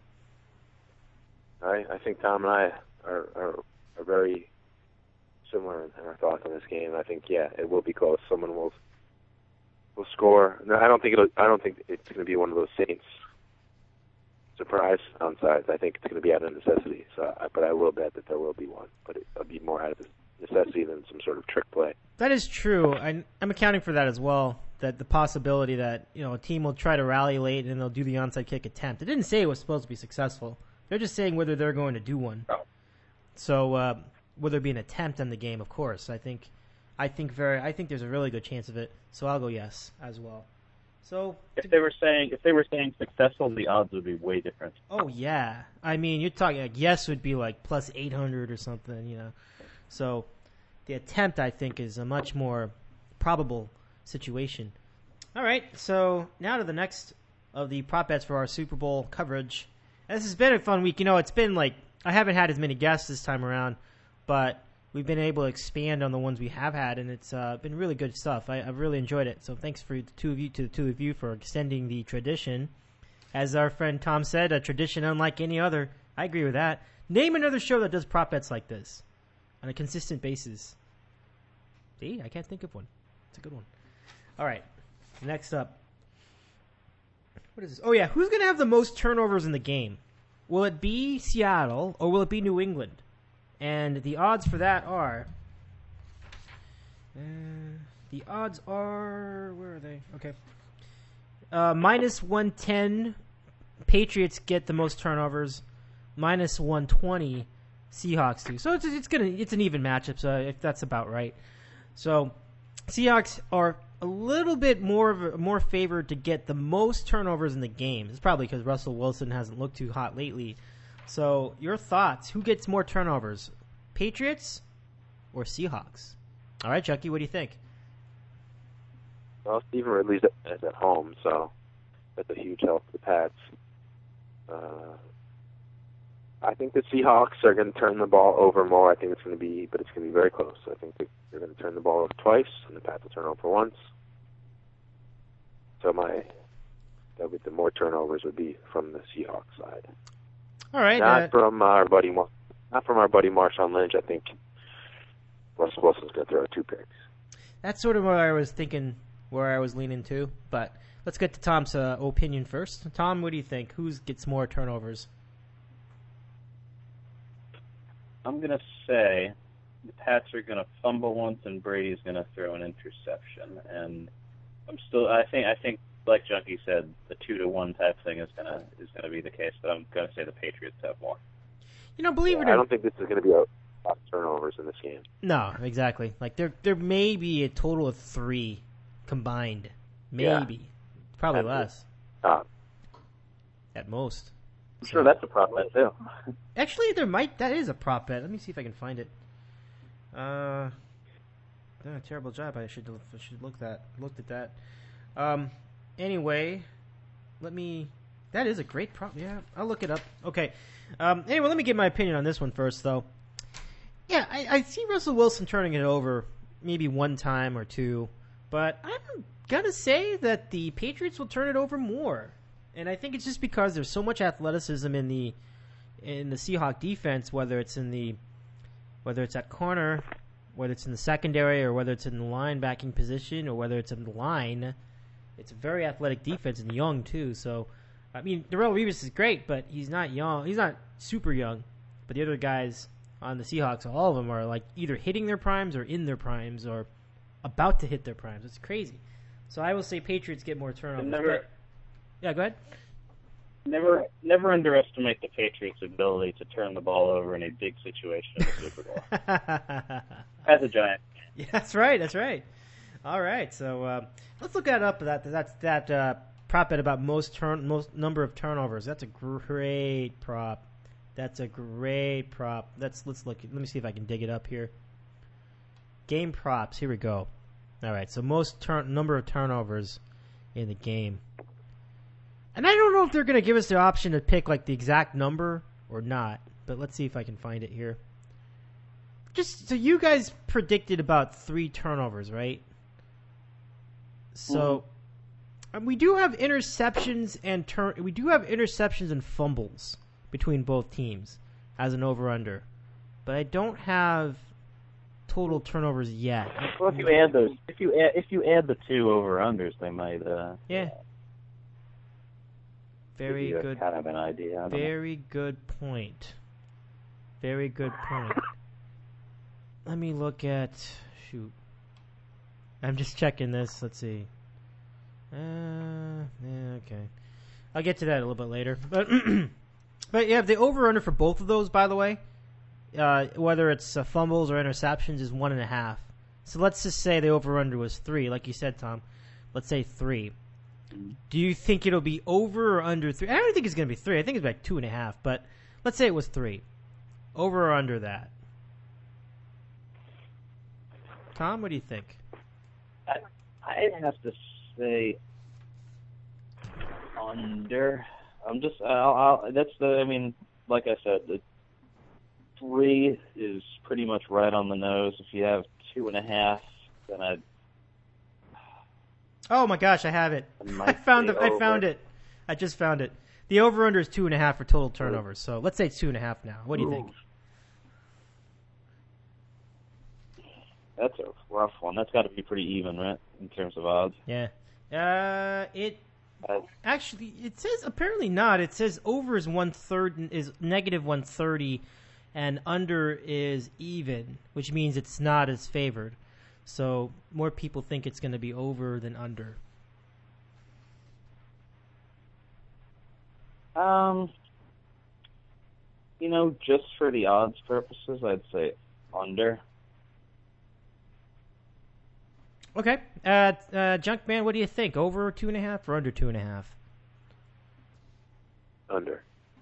I I think Tom and I are are, are very similar in our thoughts on this game. I think yeah, it will be close. Someone will will score. No, I don't think it'll. I don't think it's going to be one of those Saints surprise onsides. I think it's going to be out of necessity. So, I, but I will bet that there will be one. But it'll be more out of necessity than some sort of trick play. That is true. I, I'm accounting for that as well. That the possibility that you know a team will try to rally late and they'll do the onside kick attempt. It didn't say it was supposed to be successful. They're just saying whether they're going to do one. Oh. So uh, will there be an attempt on the game? Of course. I think. I think very. I think there's a really good chance of it. So I'll go yes as well. So if they were saying if they were saying successful, the odds would be way different. Oh yeah, I mean you're talking like yes would be like plus eight hundred or something, you know. So the attempt I think is a much more probable situation. All right, so now to the next of the prop bets for our Super Bowl coverage. And this has been a fun week. You know, it's been like I haven't had as many guests this time around, but we've been able to expand on the ones we have had, and it's uh, been really good stuff. I, I've really enjoyed it. So thanks for the two of you to the two of you for extending the tradition. As our friend Tom said, a tradition unlike any other. I agree with that. Name another show that does prop bets like this on a consistent basis. See, I can't think of one. It's a good one. All right, next up. What is this? Oh yeah, who's going to have the most turnovers in the game? Will it be Seattle or will it be New England? And the odds for that are, uh, the odds are, where are they? Okay. Uh, minus one ten, Patriots get the most turnovers. Minus one twenty, Seahawks do. So it's it's gonna it's an even matchup. So if that's about right. So Seahawks are a little bit more of a, more favored to get the most turnovers in the game. It's probably because Russell Wilson hasn't looked too hot lately. So, your thoughts? Who gets more turnovers? Patriots or Seahawks? All right, Chucky, what do you think? Well, Stephen Ridley's at, at home, so that's a huge help for the Pats. Uh, I think the Seahawks are going to turn the ball over more. I think it's going to be, but it's going to be very close. I think they're going to turn the ball over twice, and the Pats will turn over once. So my, that would, the more turnovers would be from the Seahawks side. All right. Not uh, from our buddy, not from our buddy Marshawn Lynch. I think Russell Wilson's going to throw two picks. That's sort of where I was thinking, where I was leaning to. But let's get to Tom's uh, opinion first. Tom, what do you think? Who gets more turnovers? I'm going to say the Pats are going to fumble once, and Brady's going to throw an interception. And I'm still, I think, I think, like Junkie said, the two to one type thing is going to is going to be the case. But I'm going to say the Patriots have more. You know, believe yeah, it or I don't think this is going to be a lot of turnovers in this game. No, exactly. Like there, there may be a total of three combined, maybe, Yeah. probably At less, Uh, at most. I'm sure that's a prop bet too. Actually, there might. That is a prop bet. Let me see if I can find it. Uh, oh, terrible job. I should I should look that looked at that. Um, anyway, let me. That is a great prop. Yeah, I'll look it up. Okay. Um, anyway, let me get my opinion on this one first, though. Yeah, I, I see Russell Wilson turning it over maybe one time or two, but I'm gonna say that the Patriots will turn it over more. And I think it's just because there's so much athleticism in the in the Seahawks defense, whether it's in the whether it's at corner, whether it's in the secondary, or whether it's in the linebacking position, or whether it's in the line. It's a very athletic defense and young too. So, I mean, Darrelle Revis is great, but he's not young. He's not super young. But the other guys on the Seahawks, all of them are like either hitting their primes or in their primes or about to hit their primes. It's crazy. So I will say Patriots get more turnovers. Never, but, yeah, go ahead. Never, never underestimate the Patriots' ability to turn the ball over in a big situation in the Super Bowl. As a Giant. Yeah, that's right. That's right. All right, so uh, let's look that up. That that's that uh, prop bet about most turn most number of turnovers. That's a great prop. That's a great prop. Let's let's look. Let me see if I can dig it up here. Game props. Here we go. All right, so most turn number of turnovers in the game. And I don't know if they're going to give us the option to pick like the exact number or not, but let's see if I can find it here. Just so you guys predicted about three turnovers, right? So mm-hmm. um, we do have interceptions and turn. We do have interceptions and fumbles between both teams as an over/under, but I don't have total turnovers yet. Well, if you add those, if you add, if you add the two over/unders, they might. Uh, yeah. Very give you good. Kind of an idea. I don't Very know. good point. Very good point. Let me look at. Shoot. I'm just checking this. Let's see. Uh, yeah, okay. I'll get to that a little bit later. But, but yeah, the over/under for both of those, by the way, uh, whether it's uh, fumbles or interceptions, is one and a half. So let's just say the over/under was three, like you said, Tom. Let's say three. Do you think it'll be over or under three? I don't think it's going to be three. I think it's like two and a half. But let's say it was three. Over or under that? Tom, what do you think? I, I'd have to say under. I'm just. I'll, I'll, that's the. I mean, like I said, the three is pretty much right on the nose. If you have two and a half, then I'd. Oh my gosh, I have it. I found it. I found it. I just found it. The over/under is two and a half for total turnovers. So let's say it's two and a half now. What do you think? That's a rough one. That's got to be pretty even, right, in terms of odds? Yeah. Uh, it actually it says apparently not. It says over is one third is negative one thirty, and under is even, which means it's not as favored. So more people think it's going to be over than under. Um, you know, just for the odds purposes, I'd say under. Okay. Uh, uh, Junkman, what do you think? Over two and a half or under two and a half? Under.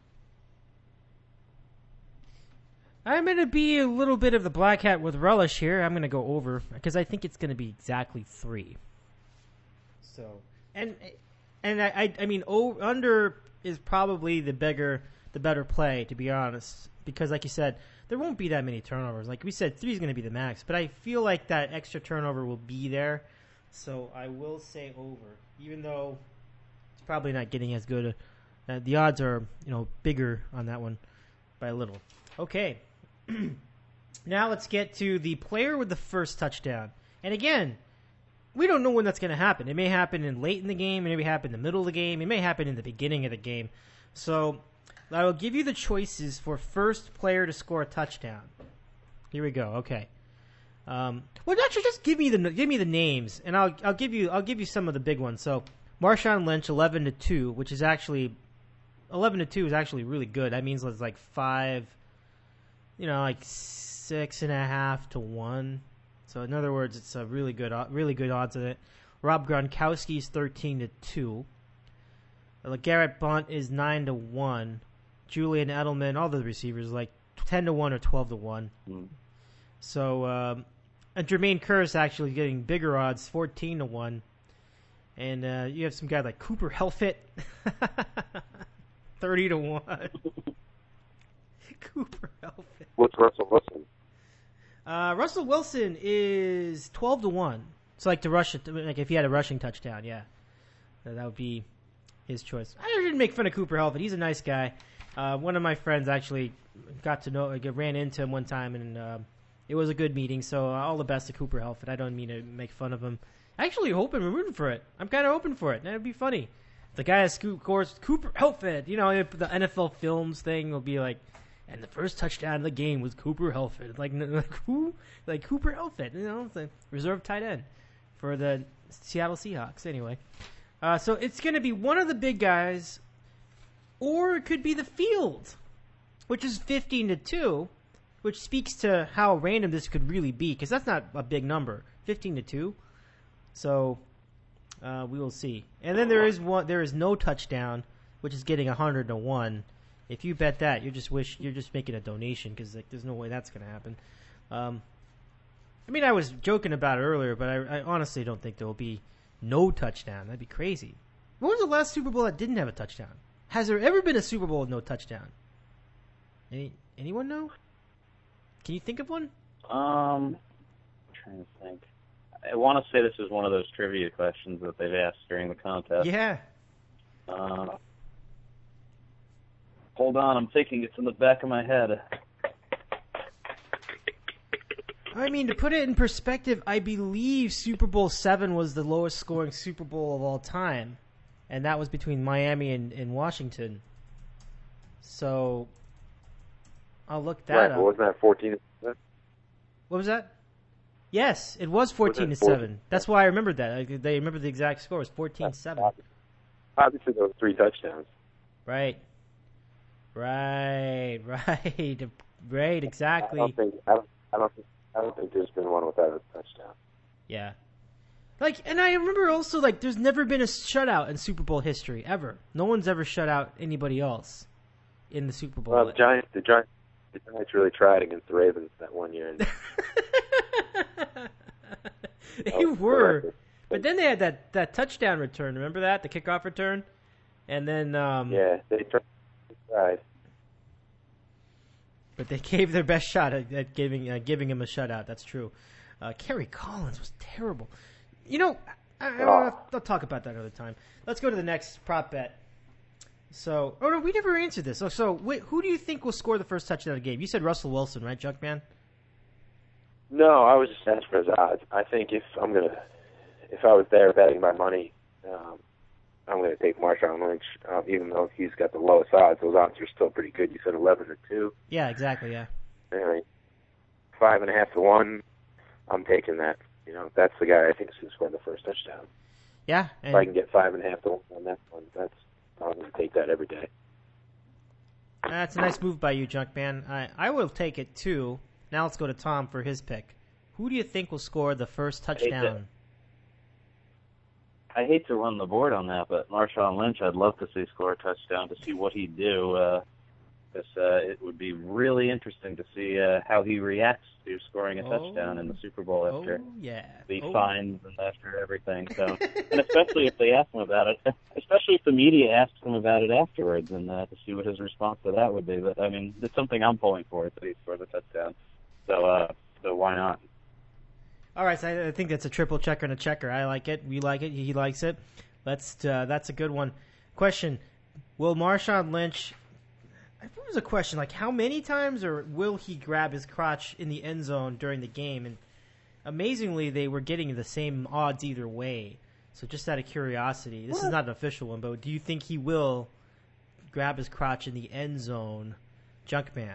I'm going to be a little bit of the black hat with relish here. I'm going to go over because I think it's going to be exactly three. So, and and I I, I mean over, under is probably the bigger the better play, to be honest, because like you said, there won't be that many turnovers. Like we said, three is going to be the max, but I feel like that extra turnover will be there. So I will say over, even though it's probably not getting as good. Uh, the odds are, you know, bigger on that one by a little. Okay. Now let's get to the player with the first touchdown. And again, we don't know when that's going to happen. It may happen in late in the game. It may happen in the middle of the game. It may happen in the beginning of the game. So I will give you the choices for first player to score a touchdown. Here we go. Okay. Um, well, actually, just give me the give me the names, and I'll I'll give you I'll give you some of the big ones. So Marshawn Lynch, eleven to two, which is actually eleven to two is actually really good. That means it's like five. You know, like six and a half to one. So in other words, it's a really good, really good odds of it. Rob Gronkowski's thirteen to two. LeGarrette Blount is nine to one. Julian Edelman, all the receivers, like ten to one or twelve to one. Mm. So, um, and Jermaine Kearse actually getting bigger odds, fourteen to one. And uh, you have some guy like Cooper Helfet, thirty to one. Cooper Helfet. What's Russell Wilson? Uh, Russell Wilson is twelve to one. So like to rush it, like if he had a rushing touchdown, yeah, that would be his choice. I didn't make fun of Cooper Helfet. He's a nice guy. Uh, one of my friends actually got to know, like, ran into him one time, and uh, it was a good meeting. So uh, all the best to Cooper Helfet. I don't mean to make fun of him. Actually, hoping we're rooting for it. I'm kind of hoping for it. That'd be funny. The guy has of course Cooper Helfet. You know, the N F L Films thing will be like. And the first touchdown of the game was Cooper Helfet. Like, like who? Like Cooper Helfet. You know, the reserve tight end for the Seattle Seahawks. Anyway, uh, so it's going to be one of the big guys or it could be the field, which is fifteen to two, which speaks to how random this could really be, because that's not a big number, fifteen to two. So uh, we will see. And then there is one. There is no touchdown, which is getting one hundred to one. If you bet that, you just wish you're just making a donation, because like, there's no way that's going to happen. Um, I mean, I was joking about it earlier, but I, I honestly don't think there will be no touchdown. That'd be crazy. When was the last Super Bowl that didn't have a touchdown? Has there ever been a Super Bowl with no touchdown? Any anyone know? Can you think of one? Um, I'm trying to think. I want to say this is one of those trivia questions that they've asked during the contest. Yeah. Uh, hold on, I'm thinking. It's in the back of my head. I mean, to put it in perspective, I believe Super Bowl seven was the lowest scoring Super Bowl of all time. And that was between Miami and, and Washington. So, I'll look that right, up. Well, wasn't that fourteen? What was that? Yes, it was fourteen to seven. That's why I remembered that. I, they remember the exact score. It was fourteen seven. Obviously, those three touchdowns. Right. Right, right. Right, exactly. I don't think, I don't, I don't think, I don't think there's been one without a touchdown. Yeah. Like, and I remember also, like, there's never been a shutout in Super Bowl history, ever. No one's ever shut out anybody else in the Super Bowl. Well, the Giants, the Giants, the Giants really tried against the Ravens that one year. And they were. But then they had that, that touchdown return. Remember that? The kickoff return? And then... Um, yeah, they tried. But they gave their best shot at, at giving uh, giving him a shutout. That's true. Uh, Kerry Collins was terrible. You know, I, I, I'll talk about that another time. Let's go to the next prop bet. So, oh no, we never answered this. So, so wait, who do you think will score the first touchdown of the game? You said Russell Wilson, right, Junkman? No, I was just asking for his odds. I think if I'm gonna, if I was there betting my money, um, I'm gonna take Marshawn Lynch, um, even though he's got the lowest odds. Those odds are still pretty good. You said eleven to two. Yeah, exactly. Yeah. Anyway, five and a half to one. I'm taking that. You know, that's the guy I think is going to score the first touchdown. Yeah. If I can get five and a half to one on that one, that's I'm going to take that every day. That's a nice move by you, Junkman. I I will take it too. Now let's go to Tom for his pick. Who do you think will score the first touchdown? I hate to run the board on that, but Marshawn Lynch, I'd love to see score a touchdown to see what he'd do. Uh, because uh, it would be really interesting to see uh, how he reacts to scoring a touchdown oh. in the Super Bowl after oh, yeah. the oh. fines and after everything. So, and especially if they ask him about it, especially if the media asks him about it afterwards, and uh, to see what his response to that would be. But I mean, it's something I'm pulling for that he scores a touchdown. So, uh, so why not? All right, so I, I think that's a triple checker and a checker. I like it. We like it. He likes it. Let's. Uh, that's a good one. Question: will Marshawn Lynch? I think it was a question like how many times, or will he grab his crotch in the end zone during the game? And amazingly, they were getting the same odds either way. So just out of curiosity, this what? is not an official one, but do you think he will grab his crotch in the end zone, Junkman?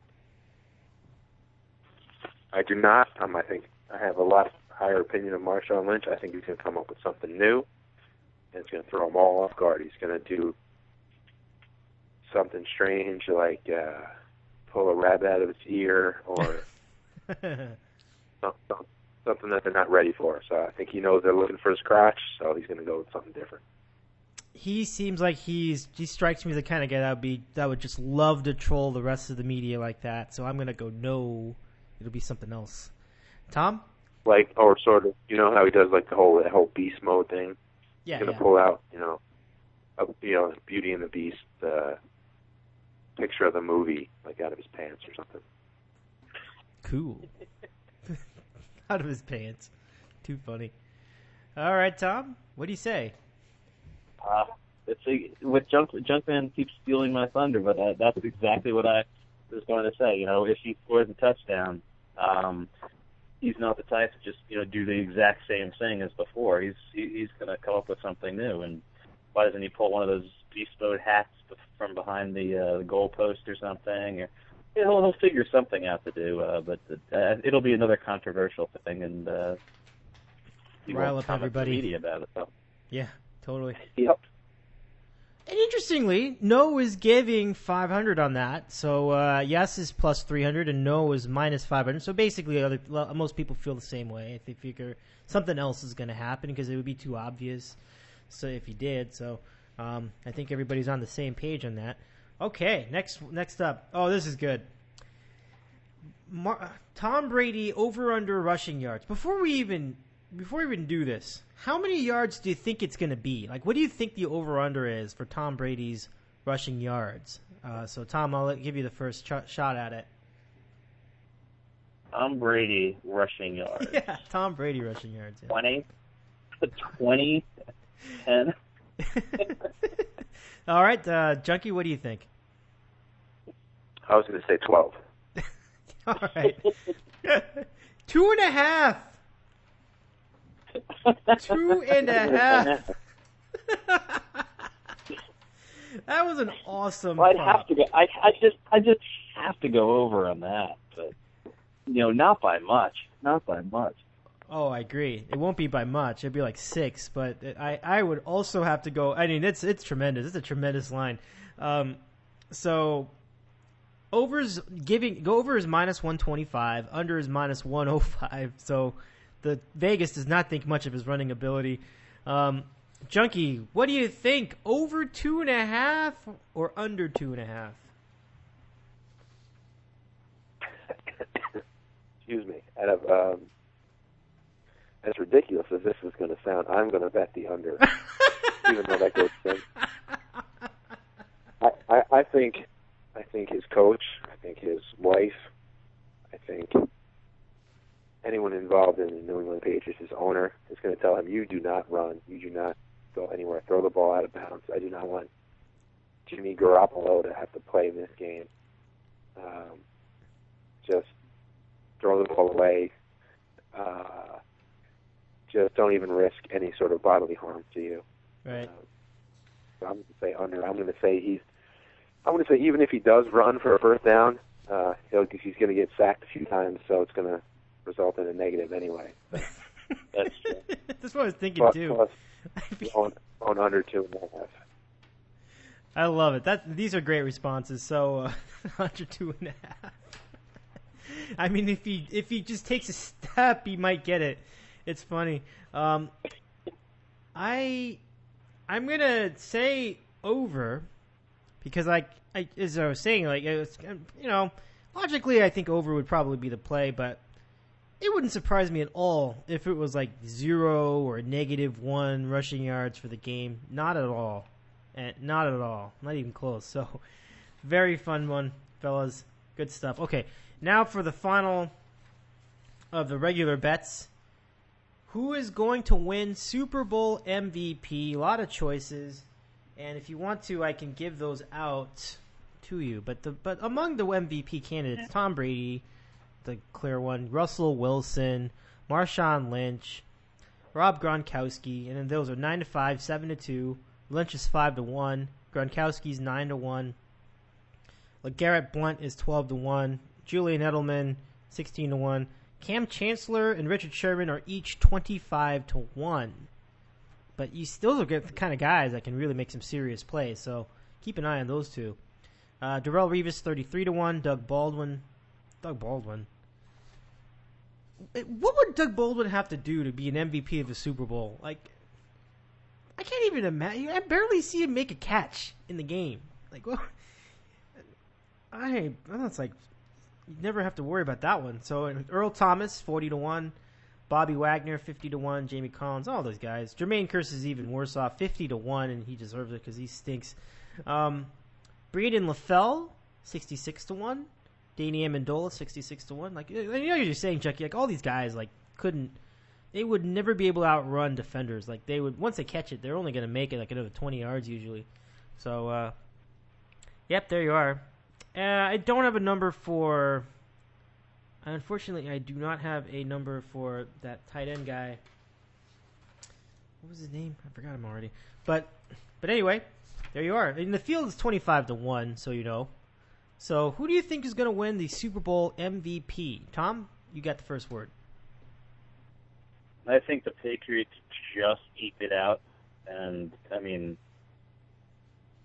I do not. Um, I think I have a lot higher opinion of Marshawn Lynch. I think he's going to come up with something new, and it's going to throw them all off guard. He's going to do something strange, like uh, pull a rabbit out of his ear, or something, something that they're not ready for. So I think he knows they're looking for his crotch, so he's going to go with something different. He seems like he's he strikes me as the kind of guy that would be that would just love to troll the rest of the media like that. So I'm going to go no. It'll be something else. Tom? Like, or sort of, you know how he does like the whole the whole beast mode thing. Yeah, He's gonna yeah. pull out, you know, a, you know, Beauty and the Beast uh, picture of the movie, like out of his pants or something. Cool. Out of his pants. Too funny. All right, Tom. What do you say? Uh, it's a, with Junk Junkman keeps stealing my thunder, but uh, that's exactly what I was going to say. You know, if he scores a touchdown, um, he's not the type to just you know do the exact same thing as before. He's he, he's going to come up with something new. And why doesn't he pull one of those beast mode hats from behind the, uh, the goal post or something? Or you know, he'll figure something out to do. Uh, but uh, it'll be another controversial thing, and uh, he rile won't up comment to everybody. the media about it. So. Yeah, totally. Yep. And interestingly, no is giving five hundred on that. So uh, yes is plus three hundred, and no is minus five hundred. So basically, other, most people feel the same way. They figure something else is going to happen because it would be too obvious. So if he did, so um, I think everybody's on the same page on that. Okay, next next up. Oh, this is good. Mar- Tom Brady over under rushing yards. Before we even before we even do this, how many yards do you think it's going to be? Like, what do you think the over under is for Tom Brady's rushing yards? Uh, so, Tom, I'll let, give you the first ch- shot at it. Tom Brady rushing yards. Yeah, Tom Brady rushing yards. Yeah. twenty, twenty, ten. All right, uh, Junkie, what do you think? I was going to say twelve. All right. Two and a half. Two and a half. That was an awesome. Well, I'd prop. have to go. I, I just, I just have to go over on that, but you know, not by much, not by much. Oh, I agree. It won't be by much. It'd be like six, but I, I would also have to go. I mean, it's it's tremendous. It's a tremendous line. Um, so overs giving go over is minus one twenty five. Under is minus one oh five. So the Vegas does not think much of his running ability. Um, Junkie, what do you think? Over two and a half or under two and a half? Excuse me. Out of um, as ridiculous as this is going to sound, I'm going to bet the under, even though that goes in. I, I, I think, I think his coach, I think his wife, I think anyone involved in the New England Patriots, his owner, is going to tell him, "You do not run. You do not go anywhere. Throw the ball out of bounds. I do not want Jimmy Garoppolo to have to play in this game. Um, just throw the ball away. Uh, just don't even risk any sort of bodily harm to you." Right. Uh, so I'm going to say under. I'm going to say he's. I'm going to say even if he does run for a first down, uh, he'll, he's going to get sacked a few times, so it's going to result in a negative anyway. So that's true. That's what I was thinking plus, too. Plus, on, on under two and a half. I love it. That these are great responses. So uh, under two and a half. I mean, if he if he just takes a step, he might get it. It's funny. Um, I I'm gonna say over because, like, I, as I was saying, like, it was, you know, logically, I think over would probably be the play, but it wouldn't surprise me at all if it was like zero or negative one rushing yards for the game. Not at all, and not at all, not even close. So, very fun one, fellas. Good stuff. Okay. Now for the final of the regular bets. Who is going to win Super Bowl M V P? A lot of choices. And if you want to, I can give those out to you. But the but among the M V P candidates, Tom Brady, the clear one, Russell Wilson, Marshawn Lynch, Rob Gronkowski, and then those are nine to five, seven to two. Lynch is five to one. Gronkowski's nine to one. LeGarrette Blount is twelve to one. Julian Edelman, sixteen to one. Cam Chancellor and Richard Sherman are each twenty-five to one. But you still are the kind of guys that can really make some serious plays, so keep an eye on those two. Uh, Darrelle Revis, thirty-three to one. Doug Baldwin. Doug Baldwin. What would Doug Baldwin have to do to be an M V P of the Super Bowl? Like, I can't even imagine. I barely see him make a catch in the game. Like, well, I, that's like, you never have to worry about that one. So Earl Thomas, forty to one. Bobby Wagner, fifty to one. Jamie Collins, all those guys. Jermaine Kearse is even worse off, fifty to one, and he deserves it because he stinks. Um, Braden LaFell, sixty-six to one. Danny Amendola, sixty-six to one. Like, you know, you're saying, Chucky, like, all these guys, like, couldn't, they would never be able to outrun defenders. Like, they would, once they catch it, they're only going to make it like another twenty yards usually. So, uh, yep, there you are. Uh, I don't have a number for, unfortunately, I do not have a number for that tight end guy. What was his name? I forgot him already. But, but anyway, there you are. In the field, it's twenty-five to one, so you know. So, who do you think is going to win the Super Bowl M V P? Tom, you got the first word. I think the Patriots just eke it out, and I mean,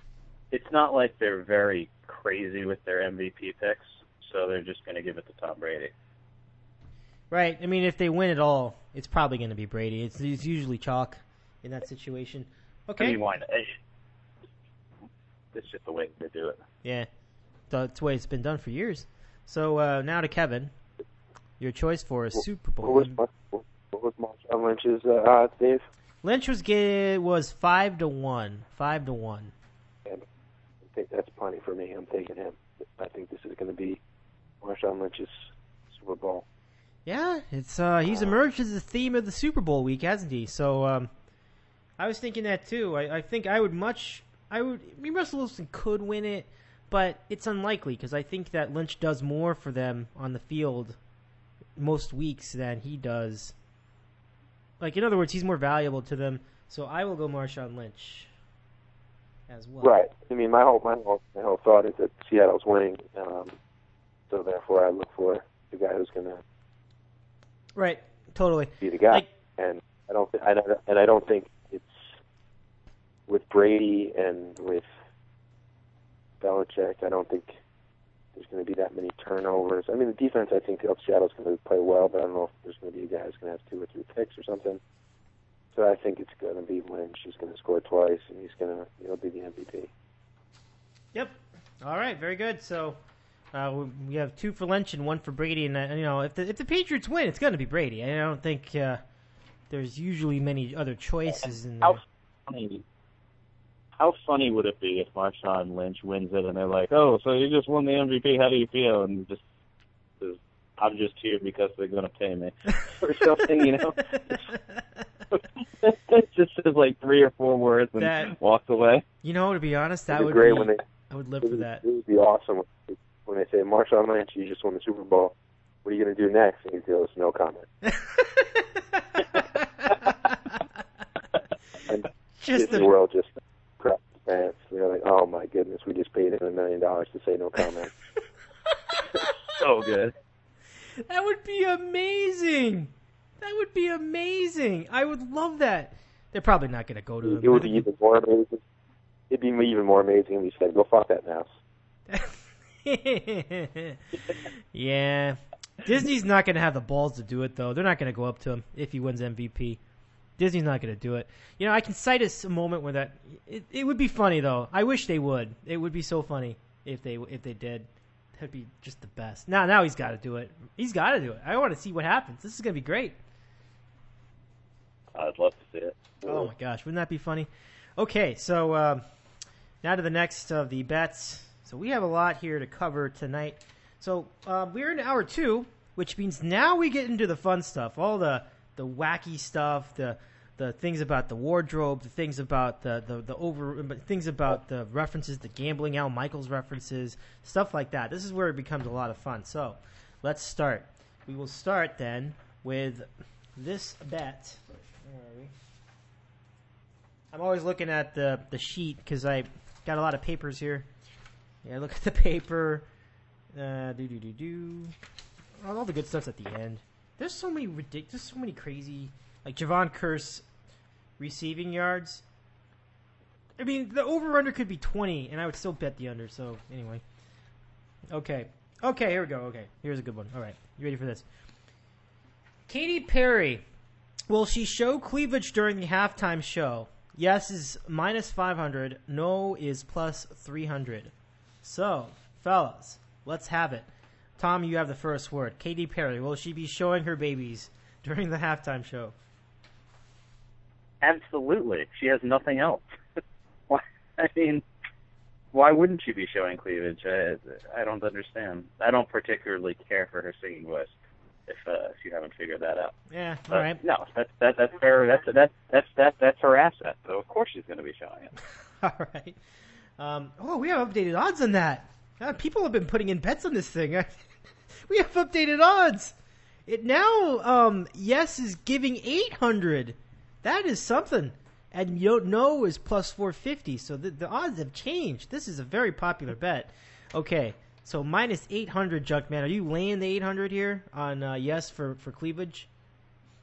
it's not like they're very crazy with their M V P picks, so they're just going to give it to Tom Brady. Right. I mean, if they win it all, it's probably going to be Brady. It's, it's usually chalk in that situation. Okay. I mean, why not? It's just the way they do it. Yeah. That's the way it's been done for years. So uh, now to Kevin. Your choice for a Super Bowl. What was, what, what was Marshawn Lynch's uh, odds, Dave? Lynch was get, was five to one. Five to one. And I think that's plenty for me. I'm taking him. I think this is going to be Marshawn Lynch's Super Bowl. Yeah, it's uh, he's emerged as the theme of the Super Bowl week, hasn't he? So um, I was thinking that too. I, I think I would much. I would. I mean, Russell Wilson could win it, but it's unlikely because I think that Lynch does more for them on the field most weeks than he does. Like, in other words, he's more valuable to them. So I will go Marshawn Lynch as well. Right. I mean, my whole my whole, my whole thought is that Seattle's winning, um, so therefore I look for the guy who's going to right. Totally be the guy. Like, and I don't th- I don't, and I don't think it's with Brady and with Belichick. I don't think there's going to be that many turnovers. I mean, the defense, I think Seattle's going to play well, but I don't know if there's going to be a guy who's going to have two or three picks or something. So I think it's going to be Lynch. He's going to score twice, and he's going to, he'll be the M V P. Yep. All right. Very good. So uh, we have two for Lynch and one for Brady. And uh, you know, if the if the Patriots win, it's going to be Brady. I don't think uh, there's usually many other choices in there. How funny, how funny would it be if Marshawn Lynch wins it and they're like, "Oh, so you just won the M V P? How do you feel?" And just, just I'm just here because they're going to pay me or something, you know. It just says like three or four words and that, walks away. You know, to be honest, that It'd would be great be. when they, I would live it for would, that. It would be awesome when they say, Marshawn Lynch, you just won the Super Bowl. What are you going to do next? And he goes, no comment. And just the world just craps its pants. They're like, oh my goodness, we just paid him a million dollars to say no comment. So good. That would be amazing. That would be amazing. I would love that. They're probably not going to go to him. It would be even more amazing. It'd be even more amazing if he said, go fuck that mouse. Yeah. Disney's not going to have the balls to do it, though. They're not going to go up to him if he wins M V P. Disney's not going to do it. You know, I can cite a, a moment where that it, it would be funny, though. I wish they would. It would be so funny if they if they did. That'd be just the best. Now, now he's got to do it. He's got to do it. I want to see what happens. This is going to be great. I'd love to see it. Oh my gosh, wouldn't that be funny? Okay, so um, now to the next of the bets. So we have a lot here to cover tonight. So uh, we're in hour two, which means now we get into the fun stuff, all the the wacky stuff, the the things about the wardrobe, the things about the the, the over, things about the references, the gambling, Al Michaels references, stuff like that. This is where it becomes a lot of fun. So let's start. We will start then with this bet. Where are we? I'm always looking at the, the sheet because I got a lot of papers here. Yeah, look at the paper. Uh, do do do do. All the good stuff's at the end. There's so many ridiculous, there's so many crazy, like Javon Curse receiving yards. I mean, the over-under could be twenty, and I would still bet the under. So anyway, okay, okay, here we go. Okay, here's a good one. All right, you ready for this? Katy Perry. Will she show cleavage during the halftime show? Yes is minus five hundred. No is plus three hundred. So, fellas, let's have it. Tom, you have the first word. Katy Perry, will she be showing her babies during the halftime show? Absolutely. She has nothing else. Why? I mean, why wouldn't she be showing cleavage? I, I don't understand. I don't particularly care for her singing voice. If, uh, if you haven't figured that out. Yeah, all but right. No, that's that, that's fair. That's that's that's that that's her asset. So of course she's going to be showing it. All right. Um, oh, we have updated odds on that. Uh, people have been putting in bets on this thing. We have updated odds. It now, um, yes is giving eight hundred. That is something. And you don't know is plus four fifty. So the, the odds have changed. This is a very popular bet. Okay. So minus eight hundred, Junkman. Are you laying the eight hundred here on uh, yes for, for cleavage?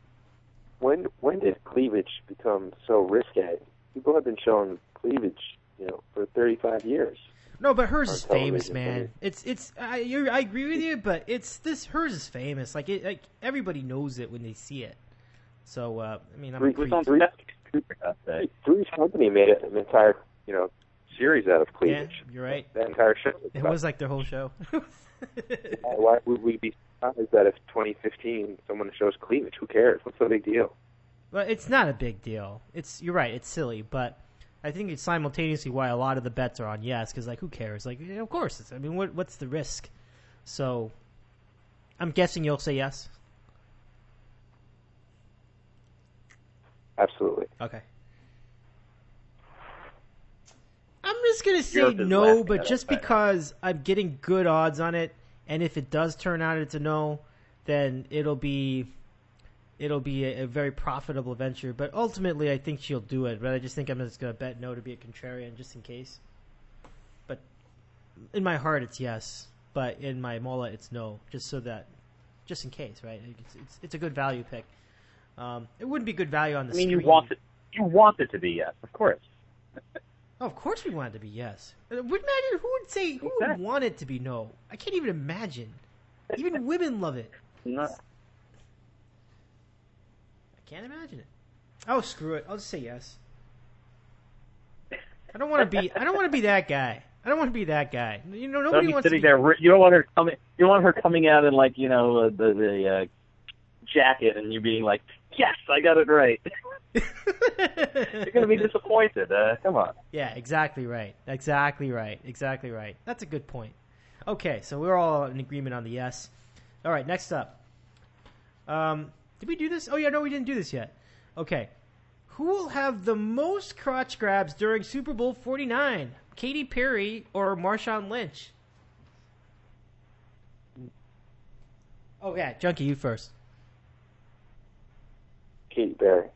When when did cleavage become so risque? People have been showing cleavage you know, for thirty-five years. No, but hers on is famous, television. man. It's it's I you're, I agree with you, but it's this hers is famous. Like it, like everybody knows it when they see it. So uh, I mean, I'm Three- a creep. Three- Three- Three's Company made it an entire, you know, series out of Yeah, cleavage. you're right. That entire show. It was like their whole show. Why would we be surprised that if twenty fifteen someone shows cleavage? Who cares? What's the big deal? Well, it's not a big deal. It's you're right. It's silly, but I think it's simultaneously why a lot of the bets are on yes, because like who cares? Like yeah, of course. It's, I mean, what what's the risk? So I'm guessing you'll say yes. Absolutely. Okay. I'm just gonna say Europe is no, laughing but at just us right because I'm getting good odds on it, and if it does turn out it's a no, then it'll be it'll be a, a very profitable venture. But ultimately, I think she'll do it. But I just think I'm just gonna bet no to be a contrarian, just in case. But in my heart, it's yes. But in my mullet, it's no, just so that, just in case, right? It's it's, it's a good value pick. Um, it wouldn't be good value on the I mean, screen. you want it. You want it to be yes, of course. Oh, of course we want it to be yes. Uh, Would imagine who would say who would want it to be no? I can't even imagine. Even women love it. No. I can't imagine it. Oh, screw it. I'll just say yes. I don't want to be. I don't want to be that guy. I don't want to be that guy. You know, Don't nobody be wants sitting to be. there. You don't want her coming. You don't want her coming out in like you know uh, the the uh, jacket, and you being like, "Yes, I got it right." You're gonna be disappointed. Uh, come on. Yeah, exactly right. Exactly right. Exactly right. That's a good point. Okay, so we're all in agreement on the yes. All right, next up. Um, did we do this? Oh yeah, no, we didn't do this yet. Okay, who will have the most crotch grabs during Super Bowl forty-nine? Katy Perry or Marshawn Lynch? Okay, Junkie, you first. Katy Perry.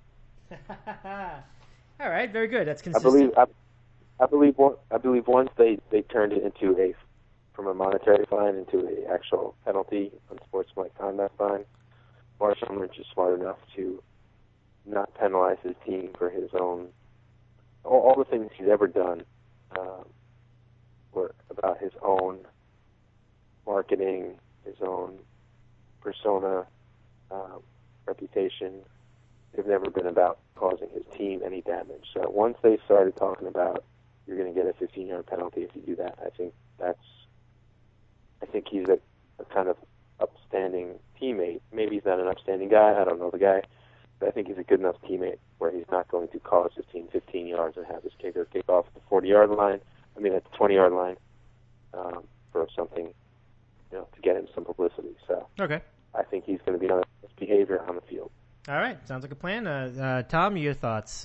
All right, very good. That's I consistent. believe. I, I believe. one- I believe once they they turned it into a from a monetary fine into an actual penalty, unsportsmanlike conduct fine. Marshawn Lynch is smart enough to not penalize his team for his own all, all the things he's ever done um, were about his own marketing, his own persona, um, reputation. They've never been about causing his team any damage. So once they started talking about you're going to get a fifteen-yard penalty if you do that, I think that's. I think he's a, a kind of upstanding teammate. Maybe he's not an upstanding guy. I don't know the guy, but I think he's a good enough teammate where he's not going to cause his team fifteen yards and have his kicker kick off at the forty-yard line. I mean, at the twenty-yard line um, for something, you know, to get him some publicity. So Okay. I think he's going to be on his behavior on the field. All right, sounds like a plan. Uh, uh, Tom, your thoughts?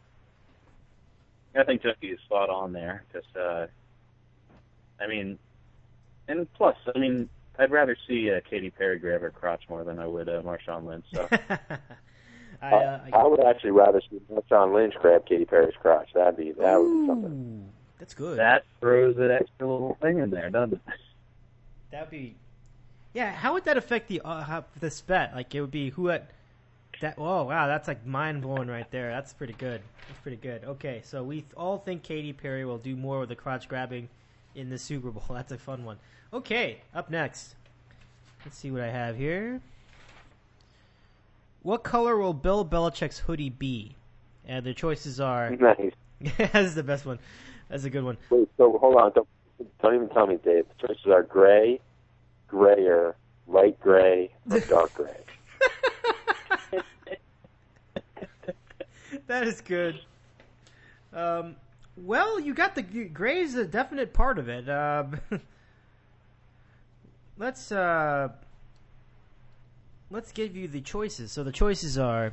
I think Junkie is spot on there. Just, uh, I mean, and plus, I mean, I'd rather see uh, Katy Perry grab her crotch more than I would uh, Marshawn Lynch. So. I, uh, I, I would actually rather see Marshawn Lynch grab Katy Perry's crotch. That'd be that would be something. That's good. That throws an extra little thing in there, doesn't it? That'd be. Yeah, how would that affect the uh, how, this bet? Like, it would be who had that. Oh wow, that's like mind blowing right there. That's pretty good. That's pretty good. Okay, so we all think Katy Perry will do more with the crotch grabbing in the Super Bowl. That's a fun one. Okay, up next. Let's see what I have here. What color will Bill Belichick's hoodie be? And the choices are. Nice. That's the best one. That's a good one. Wait, so hold on. Don't, don't even tell me, Dave. The choices are gray, grayer, light gray, or dark gray. That is good. Um, well, you got the gray is a definite part of it. Um, let's uh, let's give you the choices. So the choices are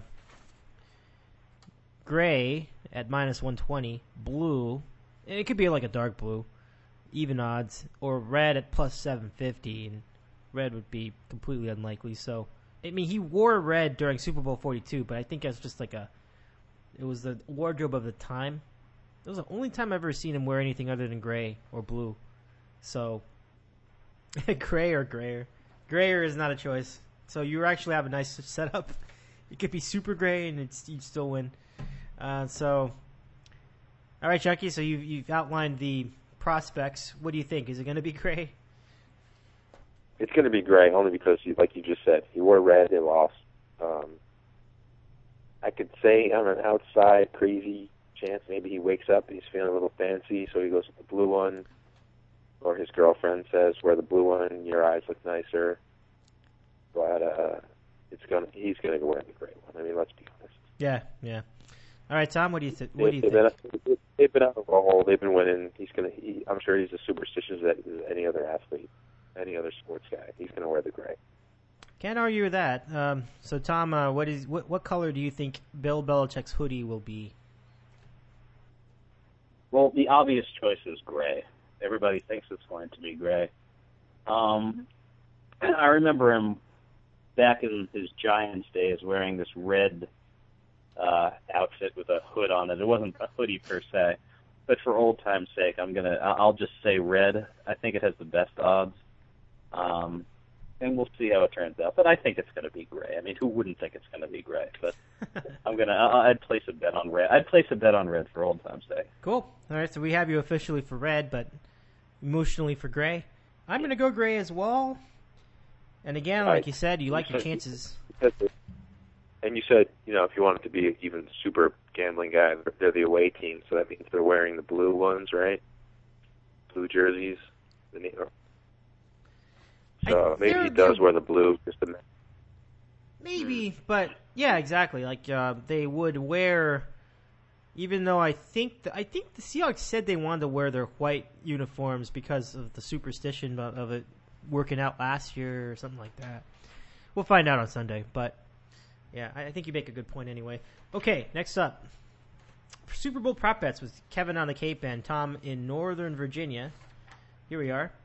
gray at minus one twenty, blue, and it could be like a dark blue, even odds, or red at plus seven fifty, and red would be completely unlikely. So, I mean, he wore red during Super Bowl forty-two, but I think that's just like a, it was the wardrobe of the time. It was the only time I've ever seen him wear anything other than gray or blue. So, gray or grayer. Grayer is not a choice. So you actually have a nice setup. It could be super gray and it's, you'd still win. Uh, so, all All right, Chucky, so you've, you've outlined the prospects. What do you think? Is it going to be gray? It's going to be gray, only because, you, like you just said, he wore red, they lost. Um, I could say on an outside crazy chance, maybe he wakes up and he's feeling a little fancy, so he goes with the blue one. Or his girlfriend says, wear the blue one, your eyes look nicer. But uh, it's gonna, he's going to go wear the gray one. I mean, let's be honest. Yeah, yeah. All right, Tom, what do you, th- what do you they've think? Been, they've been on a roll. They've been winning. He's gonna. He, I'm sure he's as superstitious as any other athlete, any other sports guy. He's gonna wear the gray. Can't argue with that. Um, so, Tom, uh, what is what, what color do you think Bill Belichick's hoodie will be? Well, the obvious choice is gray. Everybody thinks it's going to be gray. Um, I remember him back in his Giants days wearing this red Uh, outfit with a hood on it. It wasn't a hoodie per se, but for old time's sake, I'm gonna. I'll just say red. I think it has the best odds, um, and we'll see how it turns out. But I think it's gonna be gray. I mean, who wouldn't think it's gonna be gray? But I'm gonna. I'd place a bet on red. I'd place a bet on red for old time's sake. Cool. All right, so we have you officially for red, but emotionally for gray. I'm gonna go gray as well. And again, like you said, you like your chances. And you said, you know, if you want it to be an even super gambling guy, they're the away team, so that means they're wearing the blue ones, right? Blue jerseys. So I, maybe he does wear the blue. Just to... Maybe, but yeah, exactly. Like uh, they would wear, even though I think the, I think the Seahawks said they wanted to wear their white uniforms because of the superstition of, of it working out last year or something like that. We'll find out on Sunday, but. Yeah, I think you make a good point anyway. Okay, next up. Super Bowl prop bets with Kevin on the Cape and Tom in Northern Virginia. Here we are.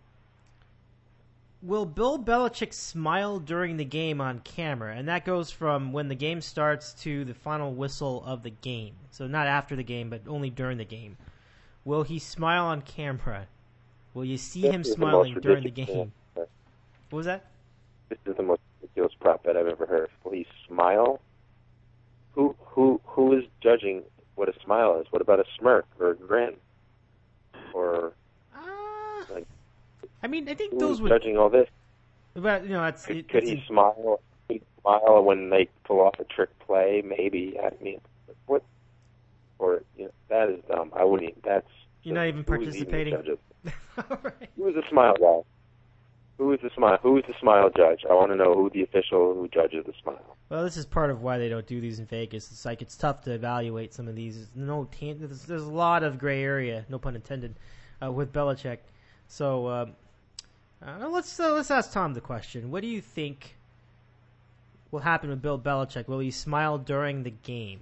Will Bill Belichick smile during the game on camera? And that goes from when the game starts to the final whistle of the game. So not after the game, but only during the game. Will he smile on camera? Will you see him smiling during the game? What was that? This is the most ridiculous prop bet I've ever heard. Will he smile? Who who who is judging what a smile is? What about a smirk or a grin? Or uh, like, I mean, I think who's those would judging all this? But you know, that's could, it, could it's he in, smile? Could he smile when they pull off a trick play? Maybe. I mean, what? Or you know, that is dumb. I wouldn't. Even, that's you're not even participating. Even All right. Who is the smile guy? Who is the smile? Who is the smile judge? I want to know who the official who judges the smile. Well, this is part of why they don't do these in Vegas. It's like it's tough to evaluate some of these. No, there's, there's a lot of gray area, no pun intended, uh, with Belichick. So uh, uh, let's uh, let's ask Tom the question. What do you think will happen with Bill Belichick? Will he smile during the game?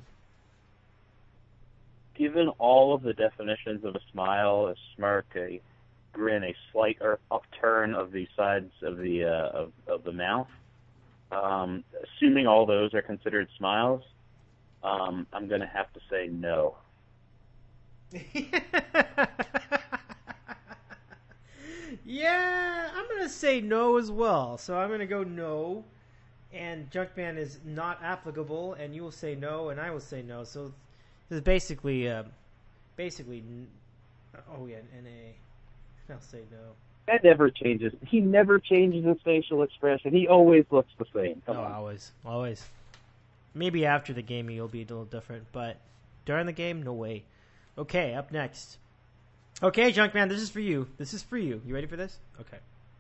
Given all of the definitions of a smile, a smirk, a grin, a slight or upturn of the sides of the uh, of, of the mouth, um, assuming all those are considered smiles, um, I'm going to have to say no. Yeah, I'm going to say no as well. So I'm going to go no, and Junkman is not applicable, and you will say no, and I will say no. So this is basically, uh, basically, oh yeah, N A. I'll say no. That never changes. He never changes his facial expression. He always looks the same. Come no, on. always, always. Maybe after the game he'll be a little different, but during the game, no way. Okay, up next. Okay, Junkman, this is for you. This is for you. You ready for this? Okay.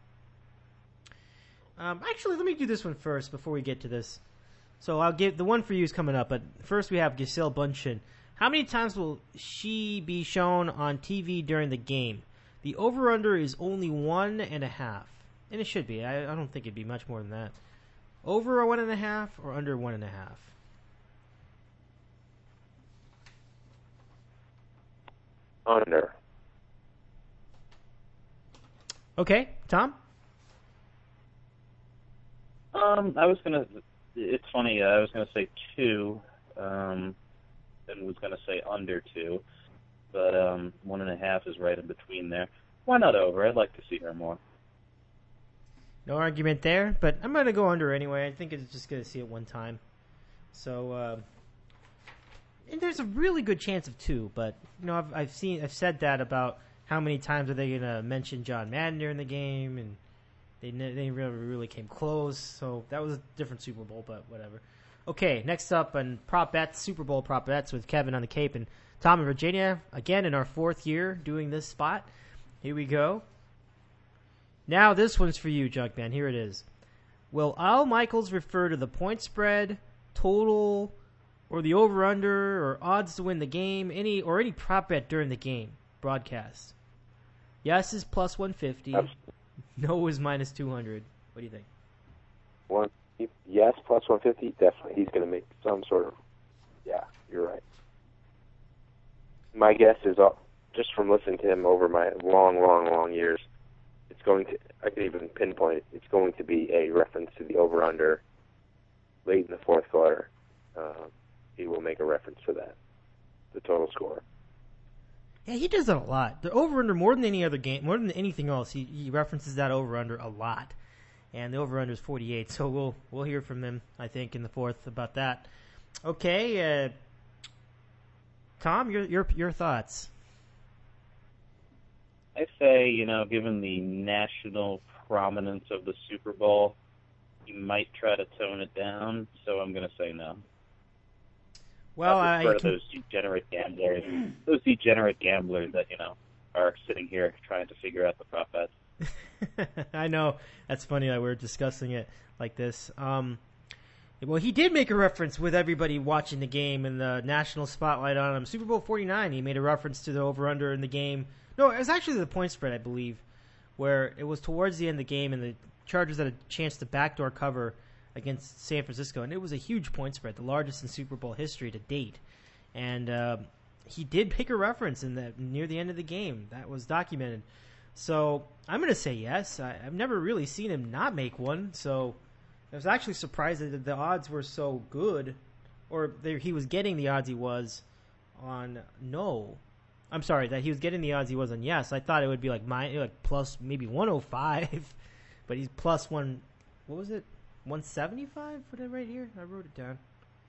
Um, actually, let me do this one first before we get to this. So I'll give the one for you is coming up, but first we have Gisele Bundchen. How many times will she be shown on T V during the game? The over-under is only one and a half, and it should be. I, I don't think it'd be much more than that. Over a one and a half or under one and a half? Under. Okay, Tom? Um, I was gonna. It's funny. Uh, I was gonna say two, um, and was gonna say under two, but um, one and a half is right in between there. Why not over? I'd like to see her more. No argument there, but I'm gonna go under anyway. I think it's just gonna see it one time. So, uh, and there's a really good chance of two, but you know I've I've seen I've said that about how many times are they gonna mention John Madden during the game, and they ne- they really really came close. So that was a different Super Bowl, but whatever. Okay, next up on prop bets, Super Bowl prop bets with Kevin on the Cape and Tom in Virginia. Again, in our fourth year doing this spot. Here we go. Now this one's for you, Junkman. Here it is. Will Al Michaels refer to the point spread, total, or the over/under, or odds to win the game, any or any prop bet during the game broadcast? Yes is plus one fifty. Absolutely. No is minus two hundred. What do you think? One, yes, plus one fifty. Definitely, he's going to make some sort of. Yeah, you're right. My guess is, uh, just from listening to him over my long, long, long years, it's going to. I can even pinpoint it. It's going to be a reference to the over/under late in the fourth quarter. Uh, he will make a reference to that, the total score. Yeah, he does that a lot. The over/under, more than any other game, more than anything else, he, he references that over/under a lot. And the over/under is forty-eight, so we'll we'll hear from him, I think, in the fourth about that. Okay, uh, Tom, your your your thoughts? I say, you know, given the national prominence of the Super Bowl, you might try to tone it down. So I'm going to say no. Well, I I prefer can... those degenerate gamblers, those degenerate gamblers that you know are sitting here trying to figure out the prop bets. I know that's funny that we're discussing it like this. Um, well, he did make a reference with everybody watching the game and the national spotlight on him. Super Bowl forty-nine, he made a reference to the over/under in the game. No, it was actually the point spread, I believe, where it was towards the end of the game and the Chargers had a chance to backdoor cover against San Francisco, and it was a huge point spread, the largest in Super Bowl history to date. And uh, he did pick a reference in that near the end of the game. That was documented. So I'm going to say yes. I, I've never really seen him not make one, so I was actually surprised that the odds were so good, or they, he was getting the odds he was on no. I'm sorry, that he was getting the odds he was on yes. I thought it would be like my, like plus maybe one oh five, but he's plus one, what was it? one seventy-five? Put it right here. I wrote it down.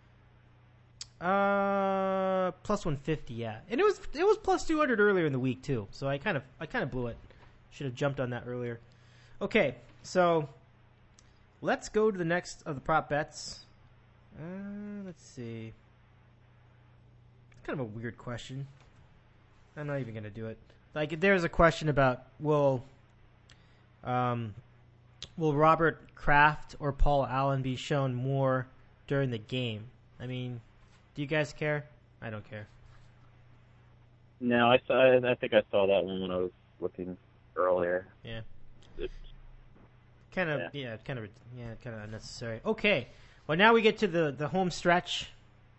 Uh, plus one fifty, yeah. And it was it was plus two hundred earlier in the week too. So I kind of I kind of blew it. Should have jumped on that earlier. Okay, so let's go to the next of the prop bets. Uh, let's see. It's kind of a weird question. I'm not even going to do it. Like, there's a question about will um will Robert Kraft or Paul Allen be shown more during the game? I mean, do you guys care? I don't care. No, I saw. I think I saw that one when I was looking earlier. Yeah. It's, kind of, yeah. yeah, kind of, yeah, kind of unnecessary. Okay. Well, now we get to the the home stretch.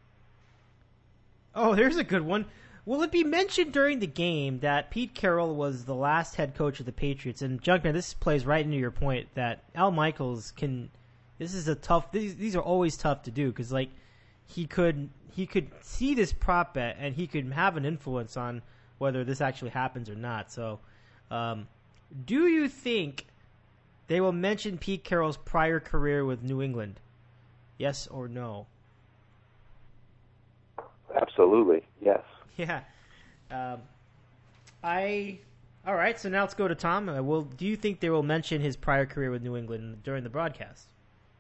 Oh, there's a good one. Will it be mentioned during the game that Pete Carroll was the last head coach of the Patriots? And Junkman, this plays right into your point that Al Michaels can. This is a tough. These these are always tough to do because like he could he could see this prop bet and he could have an influence on whether this actually happens or not. So, um, do you think they will mention Pete Carroll's prior career with New England? Yes or no? Absolutely, yes. Yeah. Um, I. All right. So now let's go to Tom. Uh, will do you think they will mention his prior career with New England during the broadcast?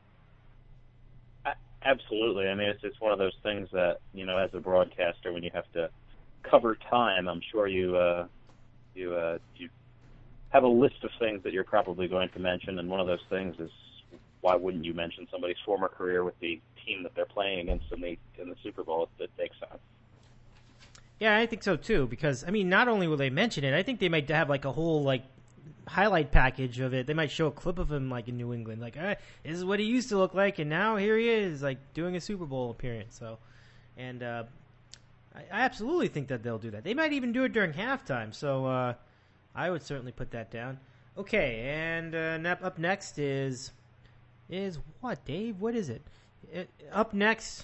Absolutely. I mean, it's it's one of those things that you know, as a broadcaster, when you have to cover time, I'm sure you uh, you uh, you have a list of things that you're probably going to mention, and one of those things is why wouldn't you mention somebody's former career with the team that they're playing against in the in the Super Bowl? It, it makes sense. Yeah, I think so too. Because I mean, not only will they mention it, I think they might have like a whole like highlight package of it. They might show a clip of him like in New England, like ah, this is what he used to look like, and now here he is, like doing a Super Bowl appearance. So, and uh, I, I absolutely think that they'll do that. They might even do it during halftime. So uh, I would certainly put that down. Okay, and uh, up next is is what, Dave? What is it? it up next.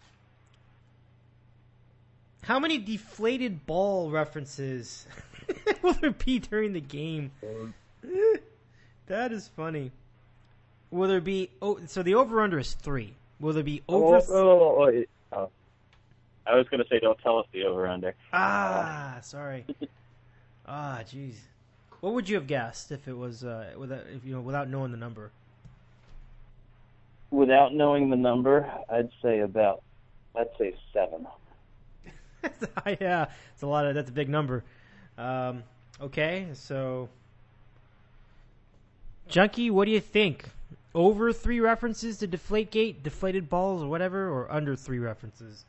How many deflated ball references will there be during the game? That is funny. Will there be... Oh, so the over-under is three. Will there be over... Oh, oh, oh, oh, I was going to say don't tell us the over-under. Ah, sorry. Ah, jeez. What would you have guessed if it was uh, without, if, you know, without knowing the number? Without knowing the number, I'd say about, I'd say seven. Yeah, it's a lot of. That's a big number. Um, okay, so Junkie, what do you think? Over three references to Deflategate, deflated balls, or whatever, or under three references?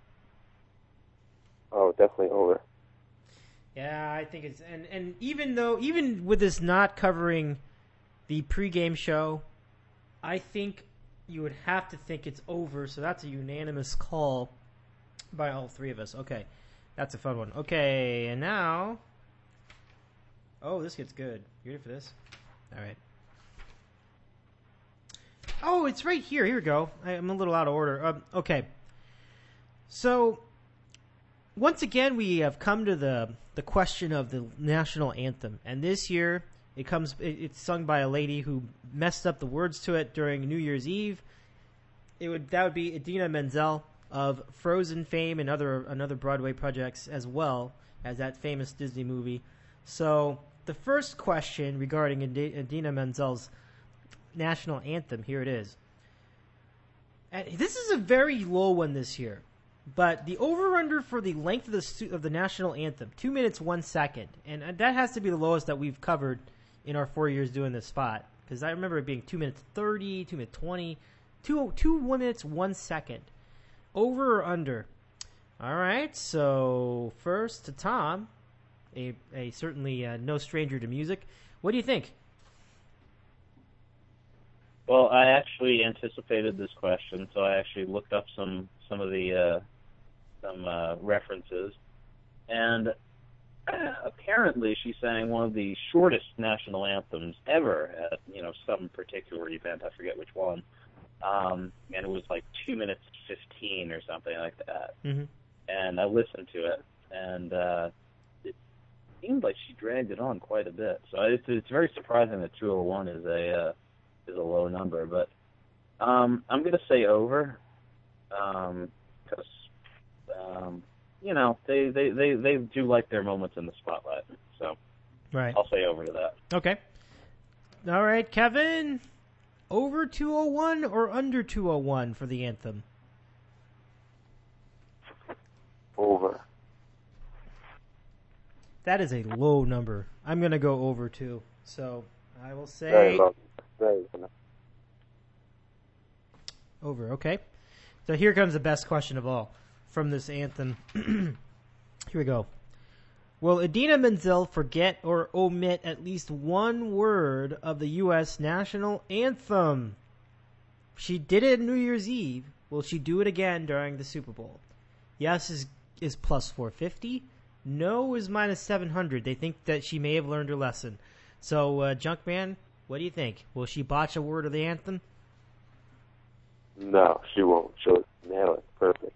Oh, definitely over. Yeah, I think it's and, and even though even with this not covering the pregame show, I think you would have to think it's over. So that's a unanimous call by all three of us. Okay, that's a fun one. Okay, and now, oh, this gets good. You ready for this? All right. Oh, it's right here. Here we go. I, I'm a little out of order. Um, okay. So, once again, we have come to the the question of the national anthem, and this year it comes. It, it's sung by a lady who messed up the words to it during New Year's Eve. It would that would be Idina Menzel of Frozen fame and other another Broadway projects, as well as that famous Disney movie. So, the first question regarding Idina Menzel's national anthem, here it is. And this is a very low one this year, but the over-under for the length of the stu- of the national anthem, two minutes one second, and that has to be the lowest that we've covered in our four years doing this spot, because I remember it being two minutes thirty, two minutes twenty, two two minutes one second. Over or under? All right, so first to Tom, a a certainly uh, no stranger to music. What do you think? Well, I actually anticipated this question, so I actually looked up some some of the uh, some uh, references, and apparently she sang one of the shortest national anthems ever at you know some particular event. I forget which one, um, and it was like two minutes fifteen or something like that. Mm-hmm. And I listened to it, and uh, it seemed like she dragged it on quite a bit. So it's it's very surprising that two oh one is a uh, is a low number, but um, I'm going to say over, because um, um, you know they, they, they, they do like their moments in the spotlight, so right. I'll say over to that. Okay. All right, Kevin, over two oh one or under two oh one for the anthem? Over. That is a low number. I'm going to go over too, so I will say Very low. Very low. Over, okay. So here comes the best question of all from this anthem. Here we go. Will Idina Menzel forget or omit at least one word of the U S national anthem? She did it on New Year's Eve. Will she do it again during the Super Bowl? Yes is is plus four fifty. No is minus seven hundred. They think that she may have learned her lesson. So, uh, Junkman, what do you think? Will she botch a word of the anthem? No, she won't. She'll nail it. Perfect.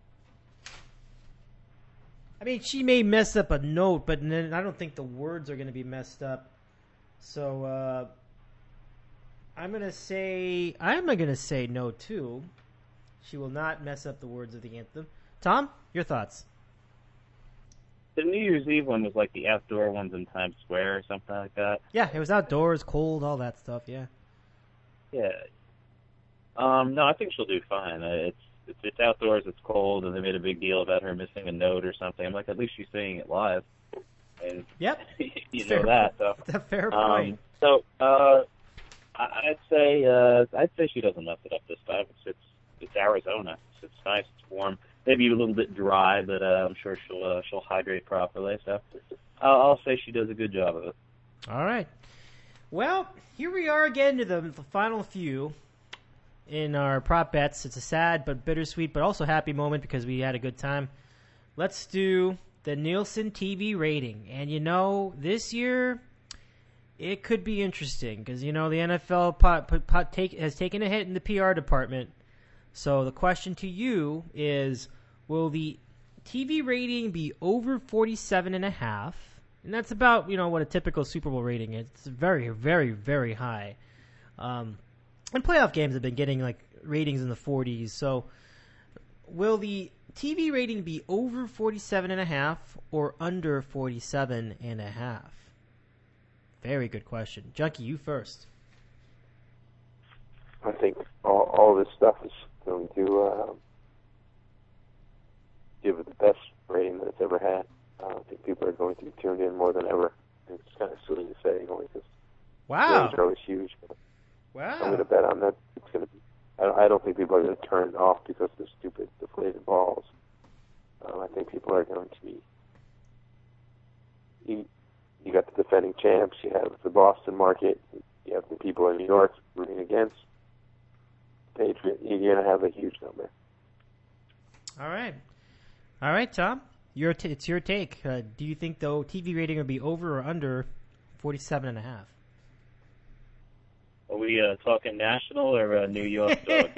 I mean, she may mess up a note, but then I don't think the words are going to be messed up. So, uh, I'm going to say, I'm going to say no, too. She will not mess up the words of the anthem. Tom, your thoughts? The New Year's Eve one was like the outdoor ones in Times Square or something like that. Yeah, it was outdoors, cold, all that stuff, yeah. Yeah. Um, no, I think she'll do fine. Uh, It's, it's it's outdoors, it's cold, and they made a big deal about her missing a note or something. I'm like, at least she's singing it live. And yep. you fair, know that. So. That's a fair um, point. So, uh, I- I'd say uh, I'd say she doesn't mess it up this time. It's it's, it's Arizona. It's, it's nice, it's warm. Maybe a little bit dry, but uh, I'm sure she'll uh, she'll hydrate properly. So I'll, I'll say she does a good job of it. All right. Well, here we are again to the, the final few in our prop bets. It's a sad but bittersweet, but also happy moment because we had a good time. Let's do the Nielsen T V rating. And, you know, this year it could be interesting because, you know, the N F L pot, pot, pot take, has taken a hit in the P R department. So the question to you is, will the T V rating be over forty-seven and a half? And that's about, you know, what a typical Super Bowl rating is. It's very, very, very high. Um, and playoff games have been getting, like, ratings in the forties. So will the T V rating be over forty-seven and a half or under forty-seven and a half? Very good question. Junkie, you first. I think all, all this stuff is going to uh, give it the best rating that it's ever had. Uh, I think people are going to be tuned in more than ever. It's kind of silly to say, only because wow. the show is huge. But wow. I'm going to bet on that. It's going to be. I don't, I don't think people are going to turn it off because of the stupid deflated balls. Um, I think people are going to be. You, you got the defending champs. You have the Boston market. You have the people in New York rooting against Patriot. You're going to have a huge number. All right, all right, Tom. Your t- it's your take. Uh, do you think though T V rating would be over or under forty-seven and a half? Are we uh, talking national or uh, New York?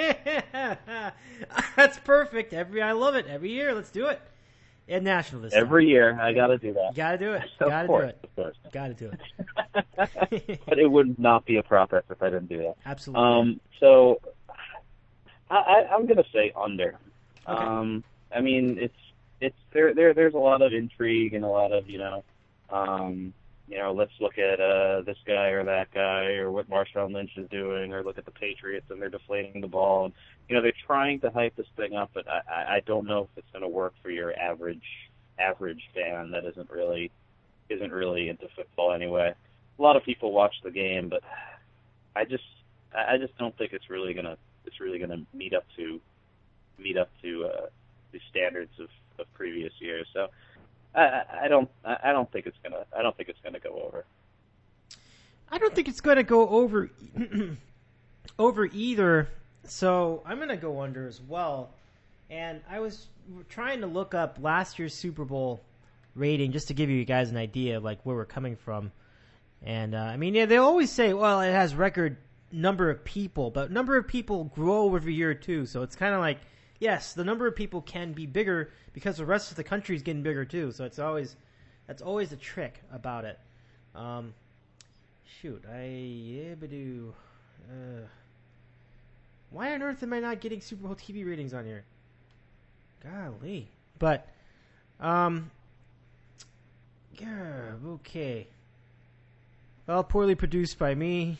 That's perfect. Every I love it. Every year, let's do it. And national this Every time. year, I got to do that. Got to do it. Of Got to do course, it. Of course. Got to do it. But it would not be a process if I didn't do that. Absolutely. Um, so I, I, I'm going to say under. Okay. Um, I mean, it's it's there. There, there's a lot of intrigue and a lot of you know, um, you know, let's look at uh, this guy or that guy or what Marshawn Lynch is doing, or look at the Patriots and they're deflating the ball. And, you know, they're trying to hype this thing up, but I, I don't know if it's going to work for your average average fan that isn't really isn't really into football anyway. A lot of people watch the game, but I just I just don't think it's really gonna it's really gonna meet up to meet up to uh, the standards of, of previous years. So. I, I don't. I don't think it's gonna. I don't think it's gonna go over. I don't think it's gonna go over over either. So I'm gonna go under as well. And I was trying to look up last year's Super Bowl rating just to give you guys an idea of like where we're coming from. And uh, I mean, yeah, they always say, well, it has record number of people, but number of people grow every year too. So it's kind of like. Yes, the number of people can be bigger because the rest of the country is getting bigger too. So it's always, that's always a trick about it. Um, shoot, I yeah, do. Uh, why on earth am I not getting Super Bowl T V ratings on here? Golly, but um, yeah, okay. Well, poorly produced by me.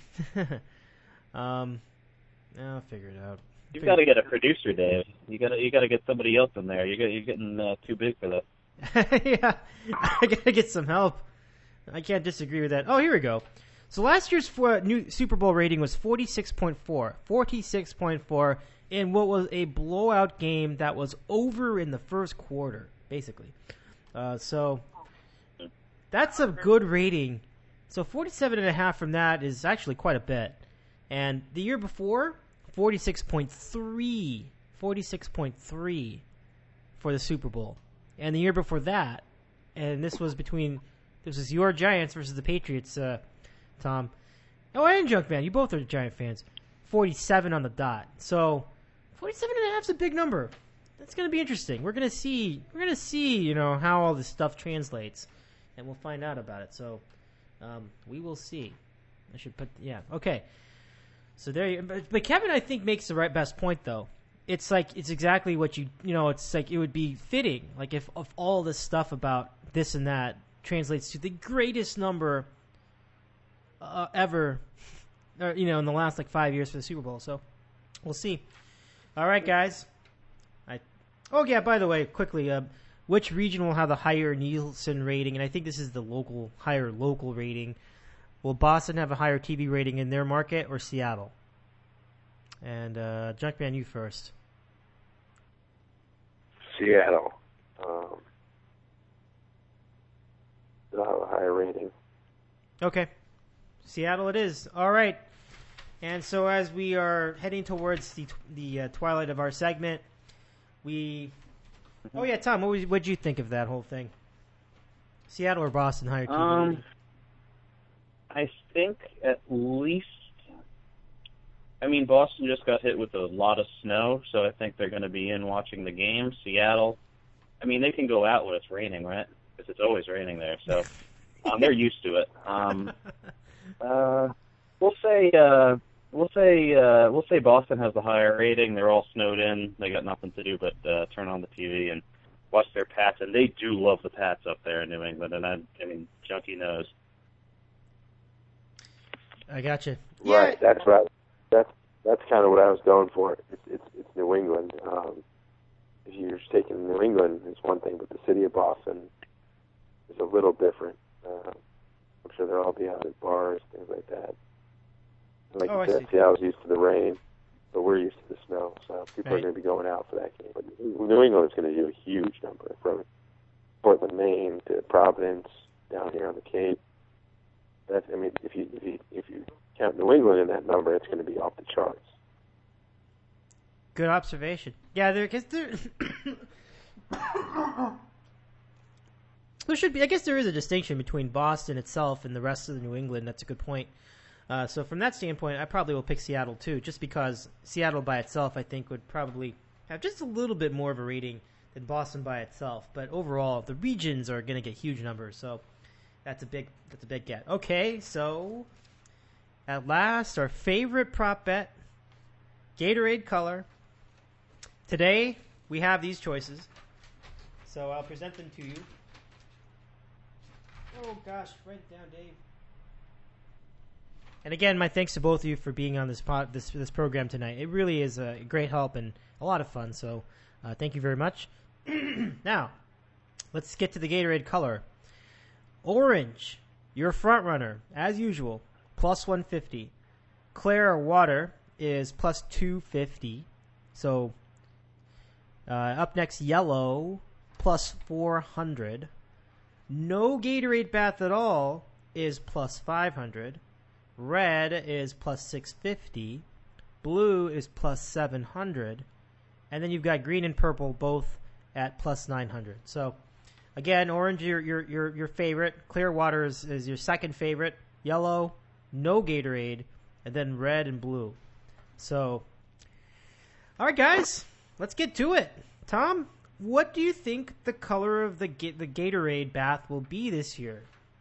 um, I'll figure it out. You've got to get a producer, Dave. You got to you got to get somebody else in there. You got you're getting uh, too big for that. Yeah, I gotta get some help. I can't disagree with that. Oh, here we go. So last year's for, new Super Bowl rating was forty-six point four. forty-six point four in what was a blowout game that was over in the first quarter, basically. Uh, so that's a good rating. So forty-seven and a half from that is actually quite a bit. And the year before, forty-six point three. forty-six point three for the Super Bowl. And the year before that, and this was between, this was your Giants versus the Patriots, uh, Tom. Oh, and Junkman, you both are Giant fans. forty-seven on the dot. So, forty-seven and a half is a big number. That's going to be interesting. We're going to see, we're going to see, you know, how all this stuff translates. And we'll find out about it. So, um, we will see. I should put, yeah, okay. So there you but, but Kevin, I think, makes the right best point, though. It's like, it's exactly what you, you know, it's like it would be fitting. Like if, if all this stuff about this and that translates to the greatest number uh, ever, or, you know, in the last like five years for the Super Bowl. So we'll see. All right, guys. I, oh, yeah, by the way, quickly, uh, which region will have the higher Nielsen rating? And I think this is the local, higher local rating. Will Boston have a higher T V rating in their market or Seattle? And uh, Junkman, you first. Seattle. Um, they'll have a higher rating. Okay. Seattle it is. All right. And so as we are heading towards the the uh, twilight of our segment, we... Oh, yeah, Tom, what did you think of that whole thing? Seattle or Boston higher T V Um, rating? I think at least... I mean, Boston just got hit with a lot of snow, so I think they're going to be in watching the game. Seattle, I mean, they can go out when it's raining, right? Because it's always raining there, so um, they're used to it. Um, uh, we'll say uh, we'll say uh, we'll say Boston has the higher rating. They're all snowed in. They got nothing to do but uh, turn on the T V and watch their Pats, and they do love the Pats up there in New England. And I, I mean, Junkie knows. I got you. Right. Yeah. That's right. That's that's kind of what I was going for. It's it's, it's New England. Um, if you're just taking New England, it's one thing, but the city of Boston is a little different. Uh, I'm sure they'll all be out at bars, things like that. Like Oh, I you said, see. Seattle's used to the rain, but we're used to the snow, so people Right. are going to be going out for that game. But New England's going to do a huge number from Portland, Maine to Providence, down here on the Cape. That's, I mean, if you if you if you count New England in that number, it's going to be off the charts. Good observation. Yeah, there because there there should be. I guess there is a distinction between Boston itself and the rest of the New England. That's a good point. Uh, so from that standpoint, I probably will pick Seattle too, just because Seattle by itself, I think, would probably have just a little bit more of a rating than Boston by itself. But overall, the regions are going to get huge numbers, so that's a big that's a big get. Okay, so at last, our favorite prop bet, Gatorade color. Today, we have these choices, so I'll present them to you. Oh gosh, write it down, Dave. And again, my thanks to both of you for being on this pod, this this program tonight. It really is a great help and a lot of fun, so uh, thank you very much. Now, let's get to the Gatorade color. Orange, your front runner, as usual, plus one fifty. Clear water is plus two fifty. So, uh, up next, yellow, plus four hundred. No Gatorade bath at all is plus five hundred. Red is plus six fifty. Blue is plus seven hundred. And then you've got green and purple both at plus nine hundred. So, again, orange, your your your, your favorite. Clear water is, is your second favorite. Yellow, no Gatorade. And then red and blue. So, all right, guys, let's get to it. Tom, what do you think the color of the the Gatorade bath will be this year?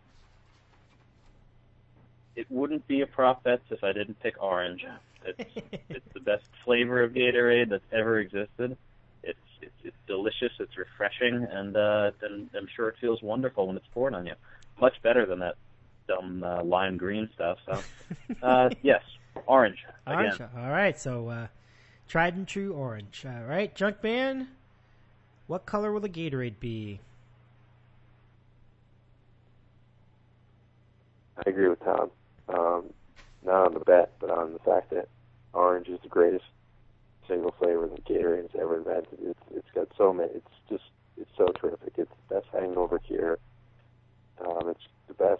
It wouldn't be a prop bet if I didn't pick orange. It's, it's the best flavor of Gatorade that's ever existed. It's it's, it's delicious, it's refreshing, and uh, and I'm sure it feels wonderful when it's poured on you. Much better than that dumb uh, lime green stuff. So, uh, yes, orange again. Orange. All right, so uh, tried and true orange. All right, Junkman, what color will the Gatorade be? I agree with Tom. Um, not on the bet, but on the fact that orange is the greatest single flavor that Gatorade has ever invented. It's it's got so many. It's just it's so terrific. It's the best hangover cure. Um, it's the best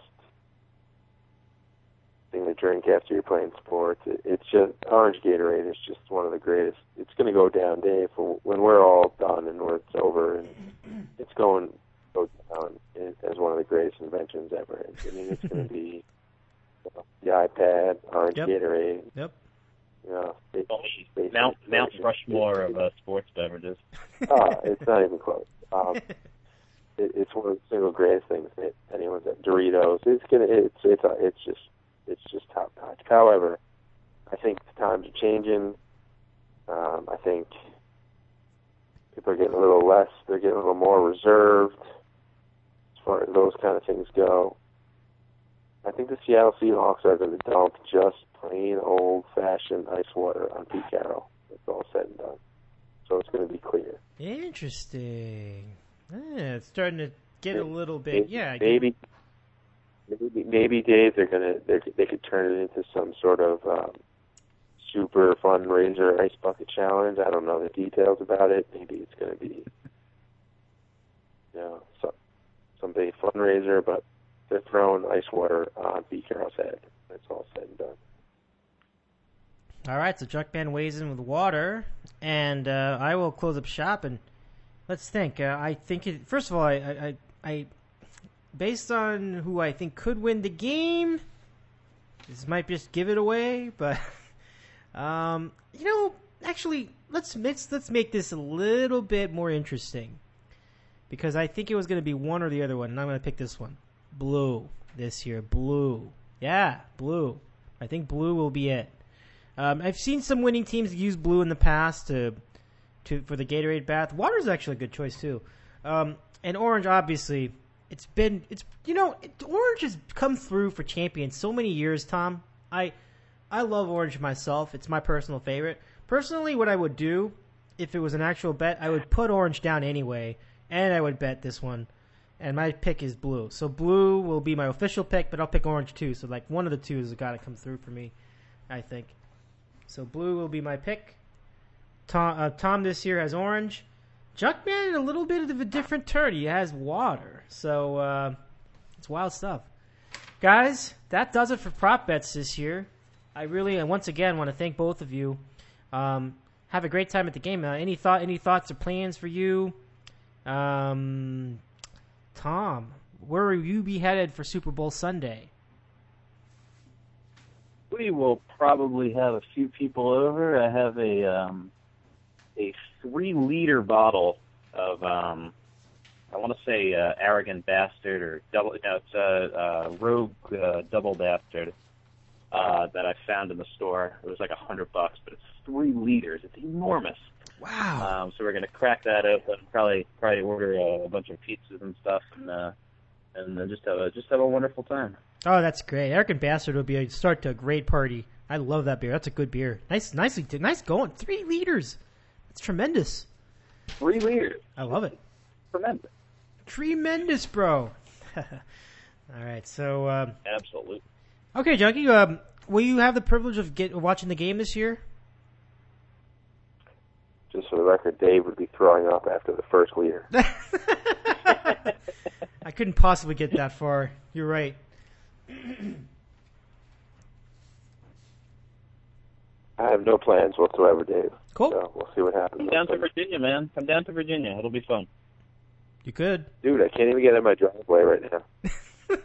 thing to drink after you're playing sports. It, it's just orange Gatorade is just one of the greatest. It's going to go down, Dave, for when we're all done and when it's over, and it's going go down as one of the greatest inventions ever. I mean, it's going to be you know, the iPad, orange Yep. Gatorade. Yep. You know, space, space, Mount space, Mount space, Rushmore of uh, sports beverages. Oh, it's not even close. Um, it, it's one of the single greatest things that anyone's at. Doritos. It's gonna. It's it's uh, it's just it's just top notch. However, I think the times are changing. Um, I think people are getting a little less. They're getting a little more reserved as far as those kind of things go. I think the Seattle Seahawks are going to dump just plain old-fashioned ice water on Pete Carroll. It's all said and done. So it's going to be clear. Interesting. Yeah, it's starting to get a little bit. Maybe, Yeah. I get- maybe, maybe, maybe, Dave, they're going to they could turn it into some sort of um, super fundraiser ice bucket challenge. I don't know the details about it. Maybe it's going to be, you know, some some big fundraiser, but they're throwing ice water on Pete Carroll's head. That's all said and done. All right, so Junkman weighs in with water, and uh, I will close up shop. And let's think. Uh, I think it, first of all, I, I, I, based on who I think could win the game, this might just give it away. But um, you know, actually, let's let's let's make this a little bit more interesting, because I think it was going to be one or the other one, and I'm going to pick this one. Blue this year. Blue. Yeah, blue. I think blue will be it. Um, I've seen some winning teams use blue in the past to, to for the Gatorade bath. Water is actually a good choice too, um, and orange obviously. It's been it's you know it, orange has come through for champions so many years. Tom, I I love orange myself. It's my personal favorite. Personally, what I would do if it was an actual bet, I would put orange down anyway, and I would bet this one. And my pick is blue. So blue will be my official pick, but I'll pick orange too. So like one of the two has got to come through for me, I think. So blue will be my pick. Tom, uh, Tom this year has orange. Junkman, a little bit of a different turn. He has water. So uh, it's wild stuff. Guys, that does it for prop bets this year. I really, and once again, want to thank both of you. Um, have a great time at the game. Uh, any thought, any thoughts or plans for you? Um... Tom, where will you be headed for Super Bowl Sunday? We will probably have a few people over. I have a um, a three liter bottle of um, I want to say uh, Arrogant Bastard or double. No, it's a uh, uh, Rogue uh, Double Bastard uh, that I found in the store. It was like a hundred bucks, but it's three liters. It's enormous. Wow! Um, so we're gonna crack that open. Probably probably order a, a bunch of pizzas and stuff, and uh, and uh, just have a just have a wonderful time. Oh, that's great! Arrogant Bastard will be a start to a great party. I love that beer. That's a good beer. Nice, nicely, nice going. Three liters. That's tremendous. Three liters. I love it. Tremendous. Tremendous, bro. All right, so um, absolutely. Okay, Junkie. Um, will you have the privilege of get, watching the game this year? Just for the record, Dave would be throwing up after the first liter. I couldn't possibly get that far. You're right. I have no plans whatsoever, Dave. Cool. So we'll see what happens. Come down to Virginia, man. Come down to Virginia. It'll be fun. You could. Dude, I can't even get in my driveway right now.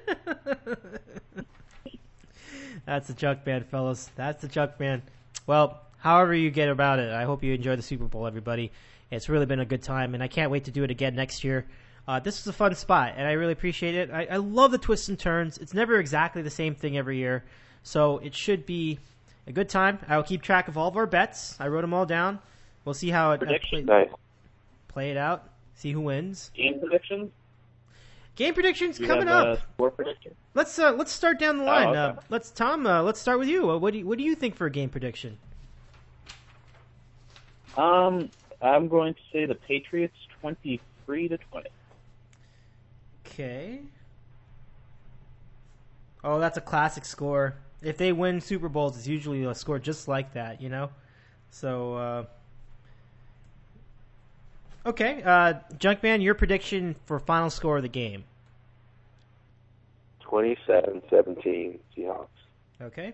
That's the junk man, fellas. That's the junk man. Well, however you get about it, I hope you enjoy the Super Bowl, everybody. It's really been a good time, and I can't wait to do it again next year. Uh, this is a fun spot, and I really appreciate it. I, I love the twists and turns. It's never exactly the same thing every year, so it should be a good time. I will keep track of all of our bets. I wrote them all down. We'll see how it Prediction. play, Nice. play it out, see who wins. Game predictions? Game predictions You coming have, up. Uh, score prediction? Let's uh, let's start down the line. Oh, okay. uh, let's Tom. Uh, let's start with you. Uh, what do you, what do you think for a game prediction? Um, I'm going to say the Patriots twenty-three to twenty. Okay. Oh, that's a classic score. If they win Super Bowls, it's usually a score just like that, you know? So, uh... okay, uh, Junkman, your prediction for final score of the game. twenty-seven seventeen Seahawks. Okay.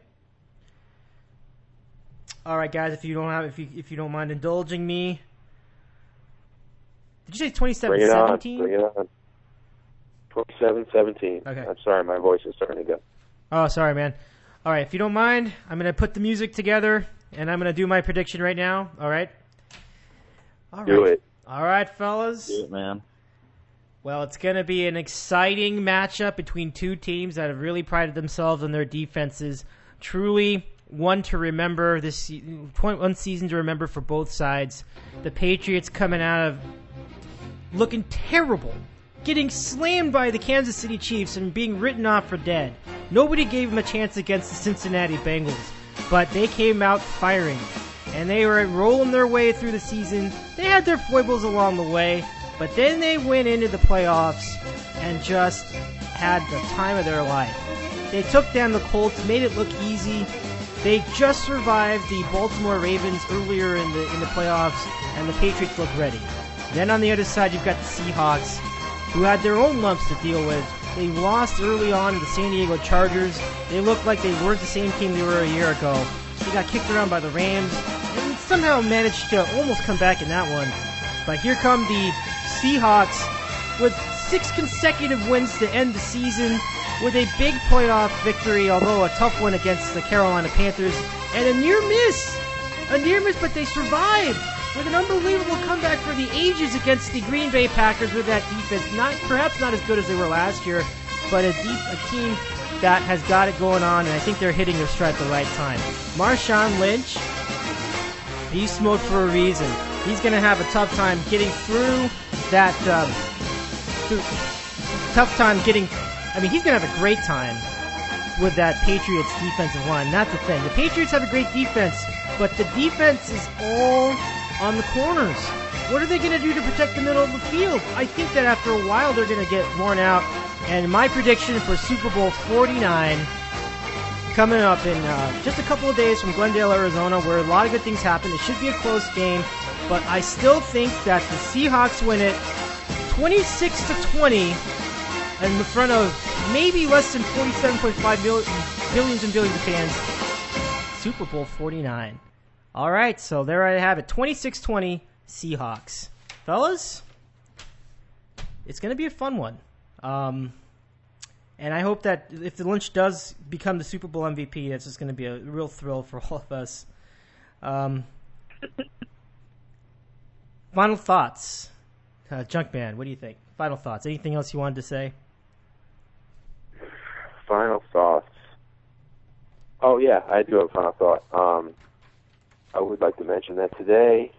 All right, guys, if you don't have, if you if you don't mind indulging me, did you say twenty-seven seventeen? Bring it on. Bring it on. twenty-seven seventeen. Okay. I'm sorry, my voice is starting to go. Oh, sorry, man. All right, if you don't mind, I'm going to put the music together, and I'm going to do my prediction right now. All right? All Do right. it. All right, fellas. Do it, man. Well, it's going to be an exciting matchup between two teams that have really prided themselves on their defenses. Truly one to remember, this one season to remember for both sides. The Patriots coming out of looking terrible, getting slammed by the Kansas City Chiefs and being written off for dead. Nobody gave them a chance against the Cincinnati Bengals, but they came out firing, and they were rolling their way through the season. They had their foibles along the way, but then they went into the playoffs and just had the time of their life. They took down the Colts, made it look easy. They just survived the Baltimore Ravens earlier in the in the playoffs, and the Patriots look ready. Then on the other side, you've got the Seahawks, who had their own lumps to deal with. They lost early on to the San Diego Chargers. They looked like they weren't the same team they were a year ago. They got kicked around by the Rams and somehow managed to almost come back in that one. But here come the Seahawks with six consecutive wins to end the season, with a big playoff victory, although a tough one against the Carolina Panthers, and a near miss. A near miss, but they survived with an unbelievable comeback for the ages against the Green Bay Packers with that defense. Not perhaps not as good as they were last year, but a, deep, a team that has got it going on, and I think they're hitting their stride at the right time. Marshawn Lynch, he's smoked for a reason. He's going to have a tough time getting through that, um, through, tough time getting, I mean, he's going to have a great time with that Patriots defensive line. That's the thing. The Patriots have a great defense, but the defense is all on the corners. What are they going to do to protect the middle of the field? I think that after a while they're going to get worn out. And my prediction for Super Bowl forty-nine coming up in uh, just a couple of days from Glendale, Arizona, where a lot of good things happen. It should be a close game, but I still think that the Seahawks win it twenty-six to twenty in the front of maybe less than forty-seven point five million, billions and billions of fans. Super Bowl forty-nine. All right, so there I have it. twenty-six twenty Seahawks. Fellas, it's going to be a fun one. Um, and I hope that if the Lynch does become the Super Bowl M V P, that's just going to be a real thrill for all of us. Um, final thoughts. Uh, Junkman, what do you think? Final thoughts. Anything else you wanted to say? Final thoughts. Oh, yeah, I do have a final thought. Um, I would like to mention that today,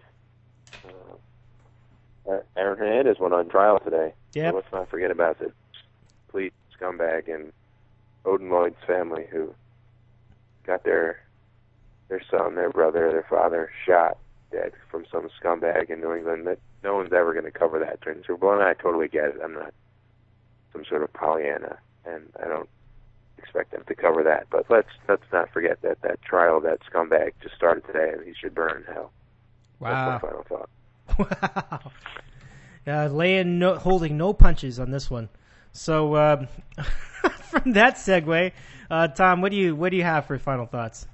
uh, Aaron Hernandez went on trial today. Yep. So let's not forget about the complete scumbag and Odin Lloyd's family who got their their son, their brother, their father shot dead from some scumbag in New England. That no one's ever going to cover that during the Super Bowl, and I totally get it. I'm not some sort of Pollyanna, and I don't expect them to cover that. But let's let's not forget that that trial of that scumbag just started today, and he should burn in hell. Wow. That's my final thought. Wow. Uh, laying no, holding no punches on this one. So um, from that segue, uh, Tom, what do you what do you have for final thoughts?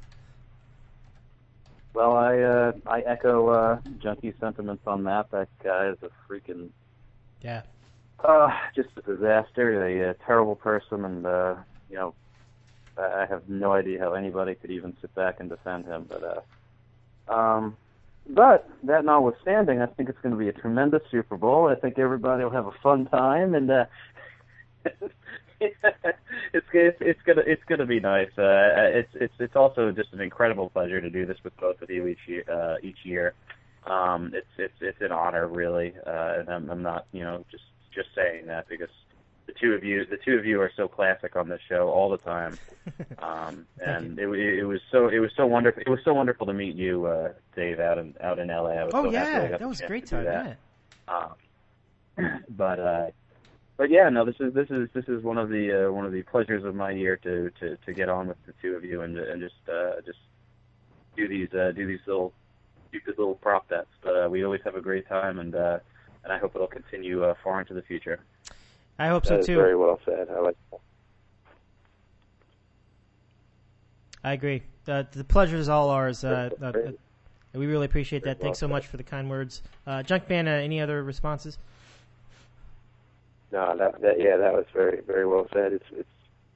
Well, I uh, I echo uh, Junkie sentiments on that. That guy is a freaking yeah, uh, just a disaster. A, a terrible person, and uh, you know, I have no idea how anybody could even sit back and defend him. But uh, um. But that notwithstanding, I think it's going to be a tremendous Super Bowl. I think everybody will have a fun time, and uh, it's it's it's gonna it's gonna be nice. Uh, it's it's it's also just an incredible pleasure to do this with both of you each year. Uh, each year, um, it's it's it's an honor, really, uh, and I'm, I'm not you know just just saying that because the two of you the two of you are so classic on this show all the time. Um, and it, it was so it was so wonderful. It was so wonderful to meet you, uh, Dave, out in out in L A. I was oh so yeah, happy I got that was a the great chance to do time. that. Yeah. Um, but uh, but yeah, no, this is this is this is one of the uh, one of the pleasures of my year to, to, to get on with the two of you and and just uh, just do these uh, do these little do these little prop bets. But uh, we always have a great time, and uh, and I hope it'll continue uh, far into the future. I hope That so is too. very well said. I like that. I agree. Uh, the pleasure is all ours. Uh, uh, uh, we really appreciate that. Thanks so much for the kind words. Uh, Junkman, uh, any other responses? No, that, that yeah, that was very very well said. It's it's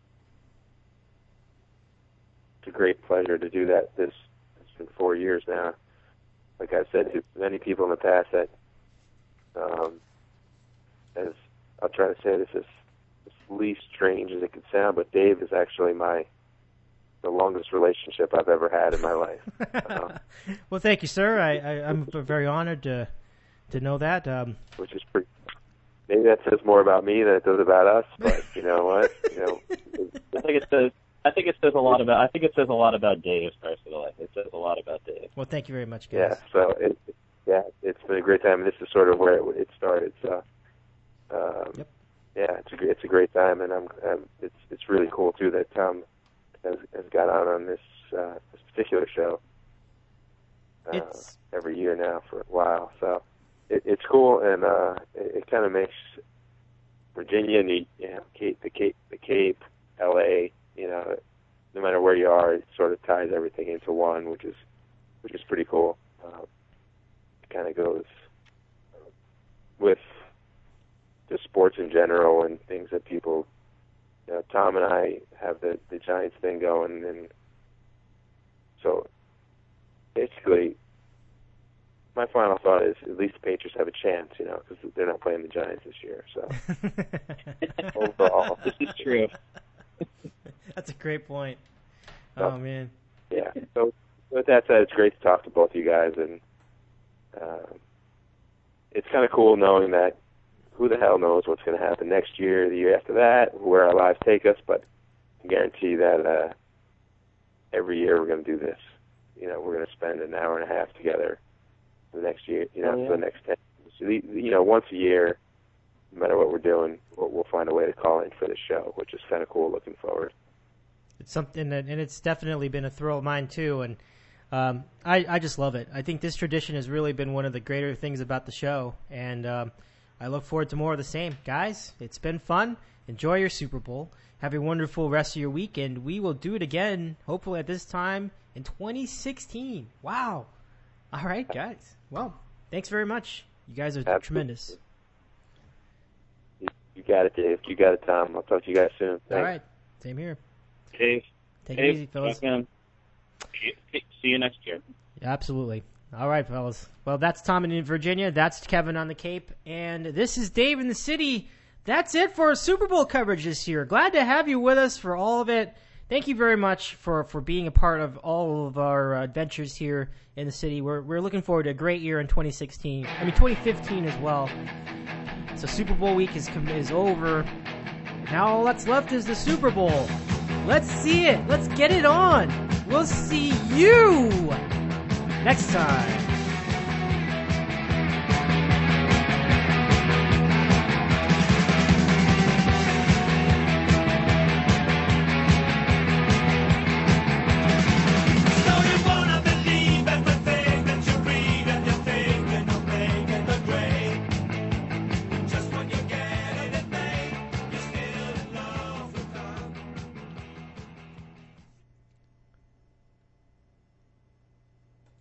it's a great pleasure to do that. This it's been four years now. Like I said to many people in the past, that um, as I'll try to say this as, as least strange as it could sound, but Dave is actually my the longest relationship I've ever had in my life. Um, well, thank you, sir. I, I, I'm very honored to to know that. Um, which is pretty. Maybe that says more about me than it does about us. But you know what? You know, I think it says. I think it says a lot about. I think it says a lot about Dave personally. It says a lot about Dave. well, thank you very much, guys. yeah. So it, yeah, it's been a great time. And this is sort of where it, it started. So. Um, Yep. Yeah, it's a it's a great time, and I'm, I'm it's it's really cool too that Tom has, has got on on this uh, this particular show uh, It's every year now for a while. So it, it's cool, and uh, it, it kind of makes Virginia neat. You know, Cape, the Cape, the Cape, L A. You know, no matter where you are, it sort of ties everything into one, which is which is pretty cool. Uh, it kind of goes with the sports in general and things that people, you know, Tom and I have the, the Giants thing going, and so basically my final thought is at least the Patriots have a chance, you know, because they're not playing the Giants this year. So overall, This is true. That's a great point. So, oh, man. Yeah. So with that said, it's great to talk to both of you guys, and uh, it's kind of cool knowing that who the hell knows what's going to happen next year, the year after that, where our lives take us, but I guarantee that uh, every year we're going to do this. You know, we're going to spend an hour and a half together the next year, you know, Oh, yeah. for the next ten. So, the, you know, once a year, no matter what we're doing, we'll, we'll find a way to call in for the show, which is kind of cool looking forward. It's something that, and it's definitely been a thrill of mine too, and um, I, I just love it. I think this tradition has really been one of the greater things about the show, and um, I look forward to more of the same. Guys, it's been fun. Enjoy your Super Bowl. Have a wonderful rest of your week, and we will do it again, hopefully at this time in twenty sixteen. Wow. All right, guys. Well, thanks very much. You guys are Absolutely. tremendous. You, you got it, Dave. You got it, Tom. I'll talk to you guys soon. All Thanks. right. Same here. Dave. Take Dave, it easy, fellas. welcome. See you next year. Absolutely. All right, fellas. Well, that's Tom in Virginia. That's Kevin on the Cape. And this is Dave in the City. That's it for our Super Bowl coverage this year. Glad to have you with us for all of it. Thank you very much for, for being a part of all of our adventures here in the city. We're we're looking forward to a great year in twenty sixteen. I mean, twenty fifteen as well. So Super Bowl week is is over. Now all that's left is the Super Bowl. Let's see it. Let's get it on. We'll see you next time.